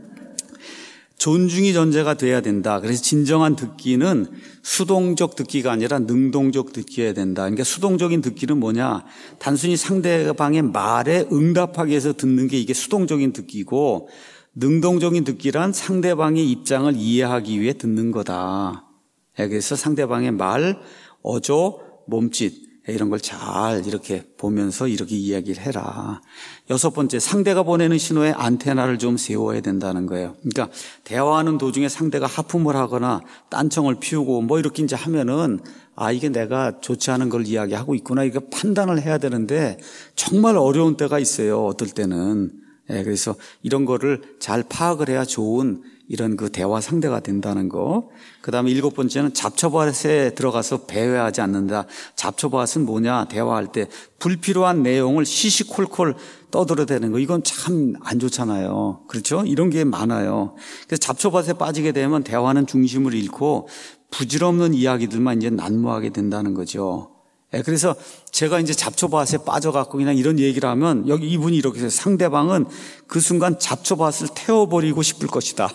존중이 전제가 돼야 된다. 그래서 진정한 듣기는 수동적 듣기가 아니라 능동적 듣기여야 된다. 그러니까 수동적인 듣기는 뭐냐? 단순히 상대방의 말에 응답하기 위해서 듣는 게 이게 수동적인 듣기고, 능동적인 듣기란 상대방의 입장을 이해하기 위해 듣는 거다. 그래서 상대방의 말, 어조, 몸짓 이런 걸 잘 이렇게 보면서 이렇게 이야기를 해라. 6번째, 상대가 보내는 신호에 안테나를 좀 세워야 된다는 거예요. 그러니까 대화하는 도중에 상대가 하품을 하거나 딴청을 피우고 뭐 이렇게 이제 하면은 이게 내가 좋지 않은 걸 이야기하고 있구나. 이거 판단을 해야 되는데 정말 어려운 때가 있어요. 어떨 때는. 그래서 이런 거를 잘 파악을 해야 좋은 이런 그 대화 상대가 된다는 거. 그 다음에 7번째는 잡초밭에 들어가서 배회하지 않는다. 잡초밭은 뭐냐? 대화할 때 불필요한 내용을 시시콜콜 떠들어대는 거. 이건 참 안 좋잖아요. 그렇죠? 이런 게 많아요. 그래서 잡초밭에 빠지게 되면 대화는 중심을 잃고 부질없는 이야기들만 이제 난무하게 된다는 거죠. 그래서 제가 이제 잡초밭에 빠져갖고 그냥 이런 얘기를 하면 여기 이분이 이렇게 해서 상대방은 그 순간 잡초밭을 태워버리고 싶을 것이다.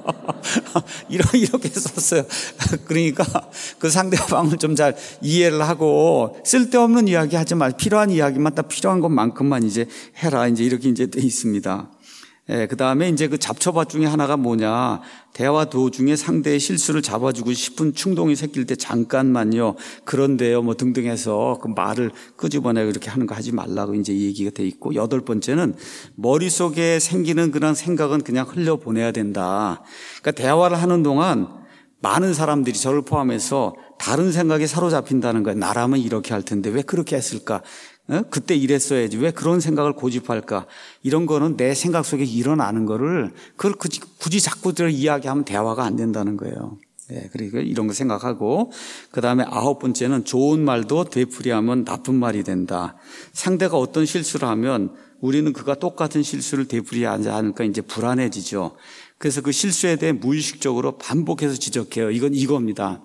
이렇게 썼어요. 그러니까 그 상대방을 좀 잘 이해를 하고 쓸데없는 이야기 하지 말고 필요한 이야기만 딱 필요한 것만큼만 이제 해라. 이제 이렇게 이제 돼 있습니다. 그 다음에 이제 그 잡초밭 중에 하나가 뭐냐. 대화 도중에 상대의 실수를 잡아주고 싶은 충동이 생길 때 잠깐만요. 그런데요. 뭐 등등 해서 그 말을 끄집어내고 이렇게 하는 거 하지 말라고 이제 얘기가 돼 있고 8번째는 머릿속에 생기는 그런 생각은 그냥 흘려보내야 된다. 그러니까 대화를 하는 동안 많은 사람들이 저를 포함해서 다른 생각에 사로잡힌다는 거예요. 나라면 이렇게 할 텐데 왜 그렇게 했을까? 그때 이랬어야지. 왜 그런 생각을 고집할까? 이런 거는 내 생각 속에 일어나는 거를 그걸 굳이 자꾸 이야기하면 대화가 안 된다는 거예요. 그리고 이런 거 생각하고 그 다음에 9번째는 좋은 말도 되풀이하면 나쁜 말이 된다. 상대가 어떤 실수를 하면 우리는 그가 똑같은 실수를 되풀이하지 않을까 이제 불안해지죠. 그래서 그 실수에 대해 무의식적으로 반복해서 지적해요. 이건 이겁니다.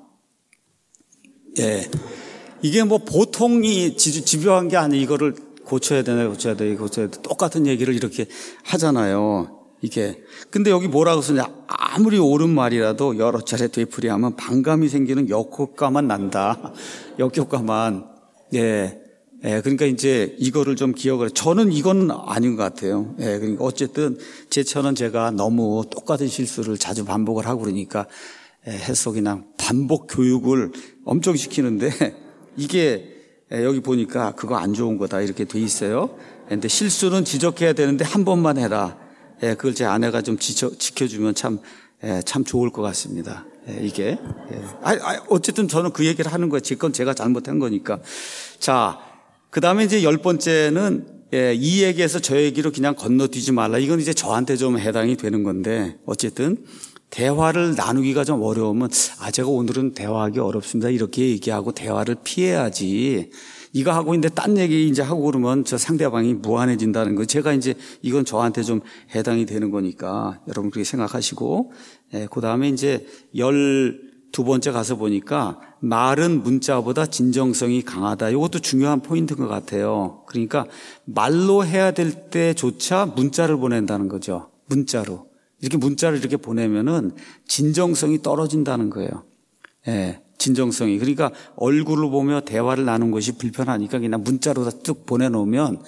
이게 뭐 보통이 집요한 게 아니에요. 이거를 고쳐야 되나 고쳐야 돼. 똑같은 얘기를 이렇게 하잖아요. 이게. 근데 여기 뭐라고 쓰냐. 아무리 옳은 말이라도 여러 차례 되풀이하면 반감이 생기는 역효과만 난다. 역효과만. 그러니까 이제 이거를 좀 기억을 해요. 저는 이건 아닌 것 같아요. 그러니까 어쨌든 제처는 제가 너무 똑같은 실수를 자주 반복을 하고 그러니까 해서 그냥 반복 교육을 엄청 시키는데 이게 여기 보니까 그거 안 좋은 거다 이렇게 돼 있어요. 근데 실수는 지적해야 되는데 한 번만 해라. 그걸 제 아내가 좀 지켜주면 참 좋을 것 같습니다. 이게. 어쨌든 저는 그 얘기를 하는 거예요. 건 제가 잘못한 거니까. 자, 그 다음에 이제 10번째는 이 얘기에서 저 얘기로 그냥 건너뛰지 말라. 이건 이제 저한테 좀 해당이 되는 건데 어쨌든 대화를 나누기가 좀 어려우면 제가 오늘은 대화하기 어렵습니다. 이렇게 얘기하고 대화를 피해야지. 이거 하고 있는데 딴 얘기 이제 하고 그러면 저 상대방이 무한해진다는 거. 제가 이제 이건 저한테 좀 해당이 되는 거니까 여러분 그렇게 생각하시고 그 다음에 이제 12번째 가서 보니까 말은 문자보다 진정성이 강하다. 이것도 중요한 포인트인 것 같아요. 그러니까 말로 해야 될 때조차 문자를 보낸다는 거죠. 문자로. 이렇게 문자를 이렇게 보내면은 진정성이 떨어진다는 거예요. 진정성이. 그러니까 얼굴을 보며 대화를 나눈 것이 불편하니까 그냥 문자로 쭉 보내놓으면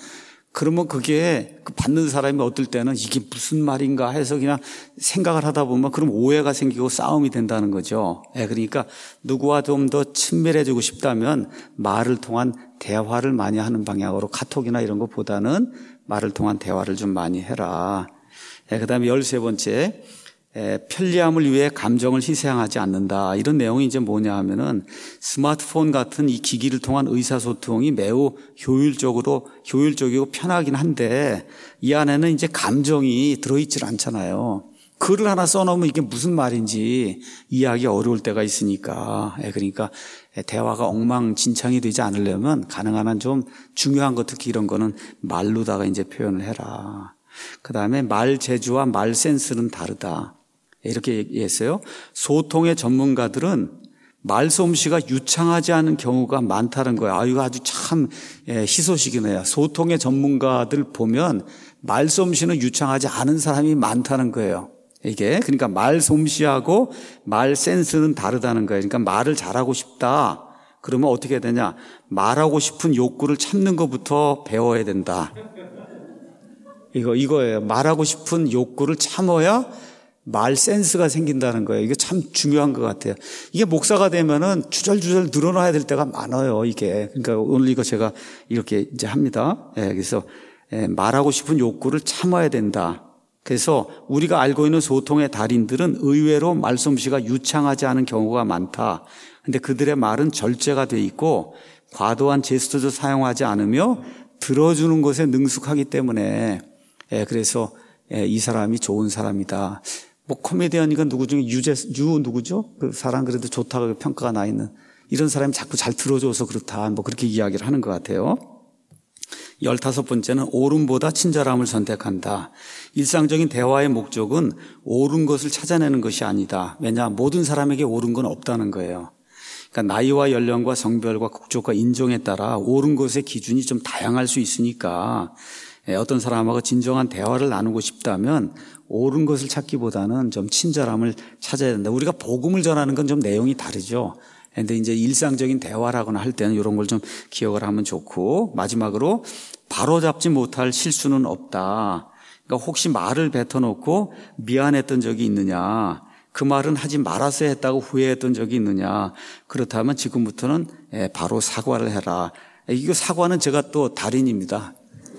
그러면 그게 받는 사람이 어떨 때는 이게 무슨 말인가 해서 그냥 생각을 하다 보면 그럼 오해가 생기고 싸움이 된다는 거죠. 그러니까 누구와 좀 더 친밀해지고 싶다면 말을 통한 대화를 많이 하는 방향으로 카톡이나 이런 것보다는 말을 통한 대화를 좀 많이 해라. 그다음에 13번째, 편리함을 위해 감정을 희생하지 않는다. 이런 내용이 이제 뭐냐 하면은 스마트폰 같은 이 기기를 통한 의사소통이 매우 효율적이고 편하긴 한데 이 안에는 이제 감정이 들어있질 않잖아요. 글을 하나 써놓으면 이게 무슨 말인지 이해하기 어려울 때가 있으니까. 그러니까 대화가 엉망진창이 되지 않으려면 가능한 한 좀 중요한 것, 특히 이런 거는 말로다가 이제 표현을 해라. 그 다음에 말 재주와 말 센스는 다르다. 이렇게 얘기했어요. 소통의 전문가들은 말솜씨가 유창하지 않은 경우가 많다는 거예요. 이거 아주 참 희소식이네요. 소통의 전문가들 보면 말솜씨는 유창하지 않은 사람이 많다는 거예요. 이게 그러니까 말솜씨하고 말 센스는 다르다는 거예요. 그러니까 말을 잘하고 싶다. 그러면 어떻게 해야 되냐? 말하고 싶은 욕구를 참는 것부터 배워야 된다. 이거예요. 말하고 싶은 욕구를 참아야 말 센스가 생긴다는 거예요. 이게 참 중요한 것 같아요. 이게 목사가 되면은 주절주절 늘어나야 될 때가 많아요, 이게. 그러니까 오늘 이거 제가 이렇게 이제 합니다. 그래서 말하고 싶은 욕구를 참아야 된다. 그래서 우리가 알고 있는 소통의 달인들은 의외로 말솜씨가 유창하지 않은 경우가 많다. 근데 그들의 말은 절제가 돼 있고 과도한 제스처도 사용하지 않으며 들어주는 것에 능숙하기 때문에 그래서 이 사람이 좋은 사람이다. 뭐 코미디언이가 누구 중에 유 누구죠? 그 사람 그래도 좋다고 평가가 나 있는 이런 사람이 자꾸 잘 들어줘서 그렇다. 뭐 그렇게 이야기를 하는 것 같아요. 15번째는 옳음보다 친절함을 선택한다. 일상적인 대화의 목적은 옳은 것을 찾아내는 것이 아니다. 왜냐? 모든 사람에게 옳은 건 없다는 거예요. 그러니까 나이와 연령과 성별과 국적과 인종에 따라 옳은 것의 기준이 좀 다양할 수 있으니까 어떤 사람하고 진정한 대화를 나누고 싶다면 옳은 것을 찾기보다는 좀 친절함을 찾아야 된다. 우리가 복음을 전하는 건 좀 내용이 다르죠. 그런데 이제 일상적인 대화라거나 할 때는 이런 걸 좀 기억을 하면 좋고, 마지막으로 바로잡지 못할 실수는 없다. 그러니까 혹시 말을 뱉어놓고 미안했던 적이 있느냐, 그 말은 하지 말았어야 했다고 후회했던 적이 있느냐, 그렇다면 지금부터는 바로 사과를 해라. 이거 사과는 제가 또 달인입니다.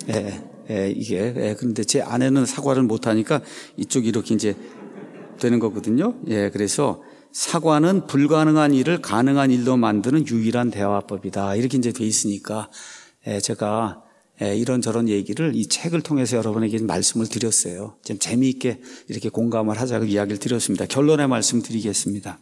그런데 제 아내는 사과를 못하니까 이쪽이 이렇게 이제 되는 거거든요. 그래서 사과는 불가능한 일을 가능한 일로 만드는 유일한 대화법이다. 이렇게 이제 돼 있으니까 제가 이런저런 얘기를 이 책을 통해서 여러분에게 말씀을 드렸어요. 좀 재미있게 이렇게 공감을 하자고 이야기를 드렸습니다. 결론의 말씀 드리겠습니다.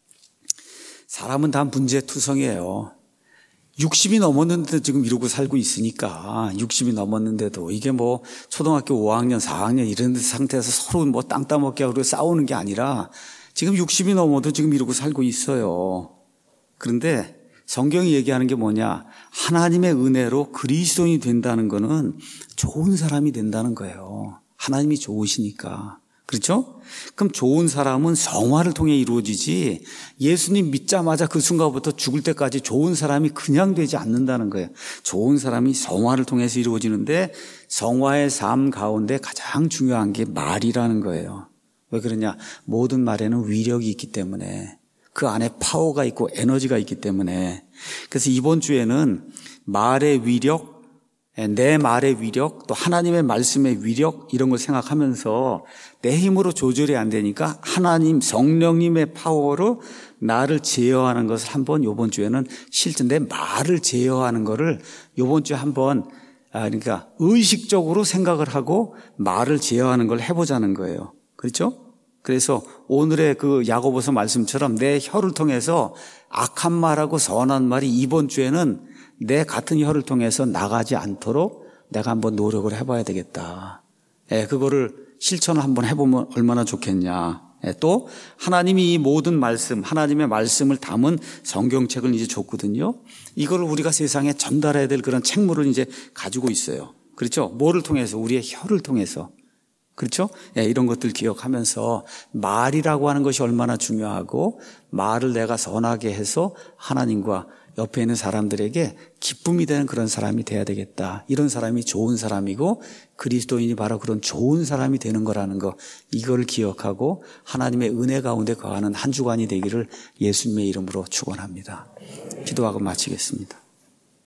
사람은 다 문제투성이에요. 60이 넘었는데도 지금 이러고 살고 있으니까 60이 넘었는데도 이게 뭐 초등학교 5학년, 4학년 이런 상태에서 서로 뭐 땅 따먹게 하고 싸우는 게 아니라 지금 60이 넘어도 지금 이러고 살고 있어요. 그런데 성경이 얘기하는 게 뭐냐? 하나님의 은혜로 그리스도인이 된다는 거는 좋은 사람이 된다는 거예요. 하나님이 좋으시니까. 그렇죠? 그럼 좋은 사람은 성화를 통해 이루어지지 예수님 믿자마자 그 순간부터 죽을 때까지 좋은 사람이 그냥 되지 않는다는 거예요. 좋은 사람이 성화를 통해서 이루어지는데 성화의 삶 가운데 가장 중요한 게 말이라는 거예요. 왜 그러냐? 모든 말에는 위력이 있기 때문에, 그 안에 파워가 있고 에너지가 있기 때문에. 그래서 이번 주에는 말의 위력, 내 말의 위력, 또 하나님의 말씀의 위력, 이런 걸 생각하면서 내 힘으로 조절이 안 되니까 하나님 성령님의 파워로 나를 제어하는 것을 한번 이번 주에는 실제 내 말을 제어하는 거를 이번 주에 한번 그러니까 의식적으로 생각을 하고 말을 제어하는 걸 해보자는 거예요. 그렇죠? 그래서 오늘의 그 야고보서 말씀처럼 내 혀를 통해서 악한 말하고 선한 말이 이번 주에는 내 같은 혀를 통해서 나가지 않도록 내가 한번 노력을 해봐야 되겠다. 그거를 실천을 한번 해보면 얼마나 좋겠냐. 또 하나님이 이 모든 말씀, 하나님의 말씀을 담은 성경책을 이제 줬거든요. 이걸 우리가 세상에 전달해야 될 그런 책무를 이제 가지고 있어요. 그렇죠? 뭐를 통해서? 우리의 혀를 통해서. 그렇죠? 이런 것들 기억하면서 말이라고 하는 것이 얼마나 중요하고 말을 내가 선하게 해서 하나님과 옆에 있는 사람들에게 기쁨이 되는 그런 사람이 돼야 되겠다. 이런 사람이 좋은 사람이고 그리스도인이 바로 그런 좋은 사람이 되는 거라는 거, 이걸 기억하고 하나님의 은혜 가운데 거하는 한 주간이 되기를 예수님의 이름으로 축원합니다. 기도하고 마치겠습니다.